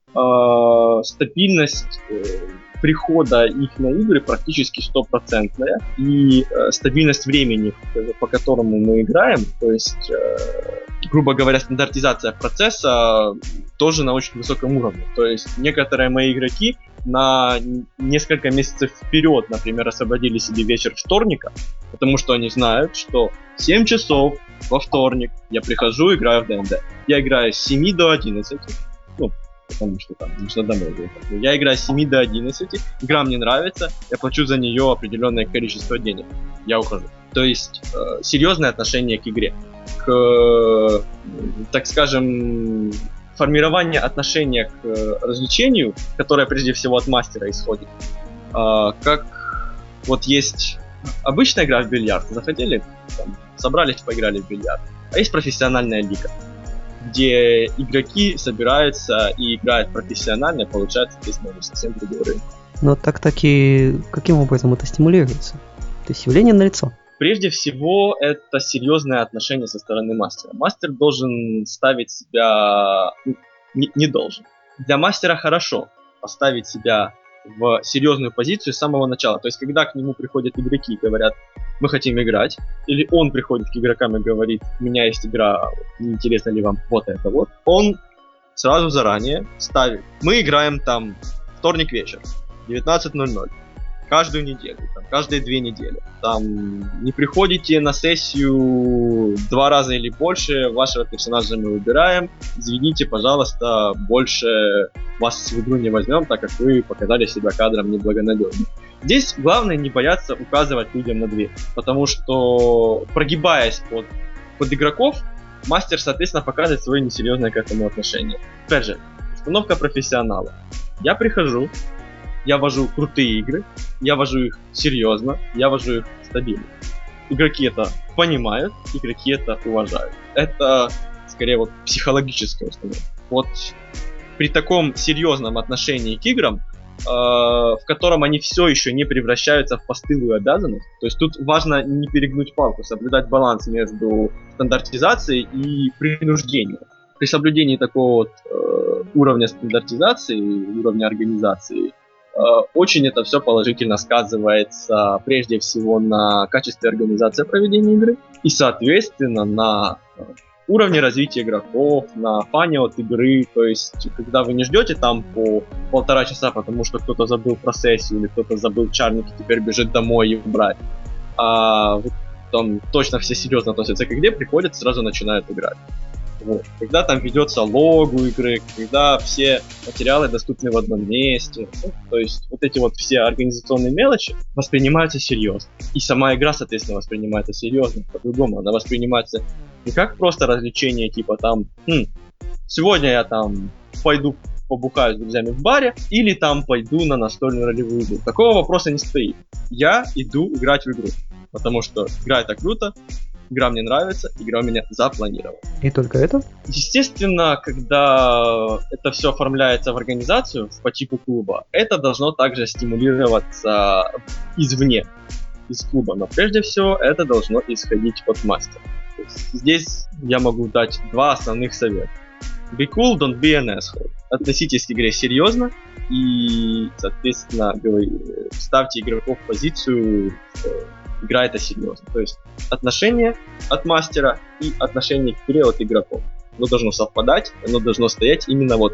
Э, стабильность э, прихода их на игры практически стопроцентная, и э, стабильность времени, по которому мы играем, то есть, э, грубо говоря, стандартизация процесса тоже на очень высоком уровне. То есть некоторые мои игроки на несколько месяцев вперед, например, освободили себе вечер вторника, потому что они знают, что в семь часов во вторник я прихожу, играю в ди энд ди. Я играю с семи до одиннадцати, ну, потому что там нужно домой. Я играю с семи до одиннадцати, игра мне нравится, я плачу за нее определенное количество денег, я ухожу. То есть э, серьезное отношение к игре, к, э, так скажем, формированию отношения к э, развлечению, которое прежде всего от мастера исходит. Э, как вот есть обычная игра в бильярд, захотели, там, собрались, поиграли в бильярд, а есть профессиональная лига, где игроки собираются и играют профессионально, получается здесь можно совсем другой уровень. Но так-таки каким образом это стимулируется? То есть явление налицо. Прежде всего, это серьезное отношение со стороны мастера. Мастер должен ставить себя... Ну, не, не должен. Для мастера хорошо поставить себя в серьезную позицию с самого начала. То есть, когда к нему приходят игроки и говорят, мы хотим играть, или он приходит к игрокам и говорит, у меня есть игра, не интересно ли вам вот это вот, он сразу заранее ставит. Мы играем там вторник вечер, девятнадцать ноль ноль. Каждую неделю, там, каждые две недели. Там не приходите на сессию два раза или больше, вашего персонажа мы выбираем. Извините, пожалуйста, больше вас в игру не возьмем, так как вы показали себя кадром неблагонадежным. Здесь главное не бояться указывать людям на дверь, потому что, прогибаясь под, под игроков, мастер, соответственно, показывает свое несерьезное к этому отношение. Опять же, установка профессионала. Я прихожу, я вожу крутые игры, я вожу их серьезно, я вожу их стабильно. Игроки это понимают, игроки это уважают. Это, скорее, вот психологическая установка. Вот при таком серьезном отношении к играм, э, в котором они все еще не превращаются в постылую обязанность, то есть тут важно не перегнуть палку, соблюдать баланс между стандартизацией и принуждением. При соблюдении такого вот, э, уровня стандартизации, уровня организации, очень это все положительно сказывается прежде всего на качестве организации проведения игры и, соответственно, на уровне развития игроков, на фане от игры. То есть, когда вы не ждете там по полтора часа, потому что кто-то забыл про сессию или кто-то забыл чарник и теперь бежит домой и брать, а вы, там точно все серьезно относятся к игре, приходят, сразу начинают играть. Вот. Когда там ведется лог у игры, когда все материалы доступны в одном месте, ну, то есть вот эти вот все организационные мелочи воспринимаются серьезно. И сама игра, соответственно, воспринимается серьезно, по-другому. Она воспринимается не как просто развлечение, типа там, хм, сегодня я там пойду побухаю с друзьями в баре, или там пойду на настольную ролевую игру. Такого вопроса не стоит. Я иду играть в игру, потому что игра это круто, игра мне нравится, игра у меня запланирована. И только это? Естественно, когда это все оформляется в организацию по типу клуба, это должно также стимулироваться извне, из клуба. Но прежде всего это должно исходить от мастера. То есть здесь я могу дать два основных совета. Be cool, don't be an asshole. Относитесь к игре серьезно и, соответственно, ставьте игроков в позицию, что игра это серьезно. То есть отношение от мастера и отношение к игре от игроков. Оно должно совпадать, оно должно стоять именно вот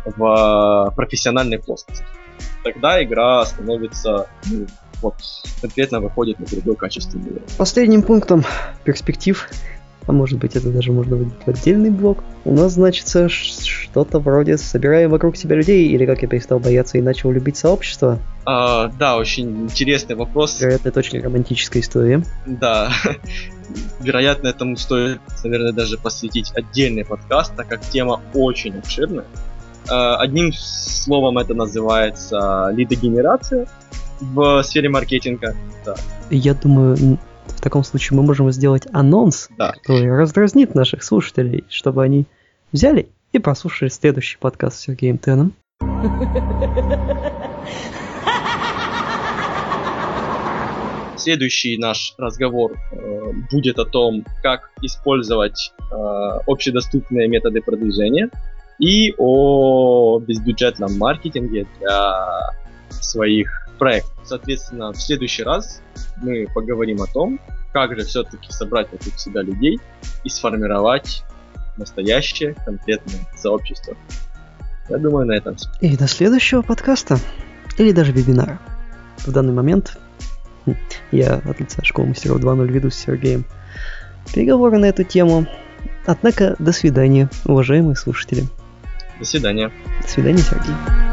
в профессиональной плоскости. Тогда игра становится, ну, вот, конкретно выходит на другой качественный уровень. Последним пунктом перспектив, а может быть это даже можно выделить в отдельный блок, у нас значится что-то вроде «собираем вокруг себя людей» или «как я перестал бояться и начал любить сообщество». А, да, очень интересный вопрос. Вероятно, это очень романтическая история. Да, вероятно, этому стоит, наверное, даже посвятить отдельный подкаст, так как тема очень обширная. Одним словом это называется лидогенерация в сфере маркетинга. Да. Я думаю, в таком случае мы можем сделать анонс, да, который раздразнит наших слушателей, чтобы они взяли и прослушали следующий подкаст с Сергеем Теном. Следующий наш разговор э, будет о том, как использовать э, общедоступные методы продвижения и о безбюджетном маркетинге для своих проектов. Соответственно, в следующий раз мы поговорим о том, как же все-таки собрать вокруг себя людей и сформировать настоящее конкретное сообщество. Я думаю, на этом все. И до следующего подкаста, или даже вебинара. В данный момент я от лица школы мастеров два ноль веду с Сергеем переговоры на эту тему. Однако, до свидания, уважаемые слушатели. До свидания. До свидания, Сергей.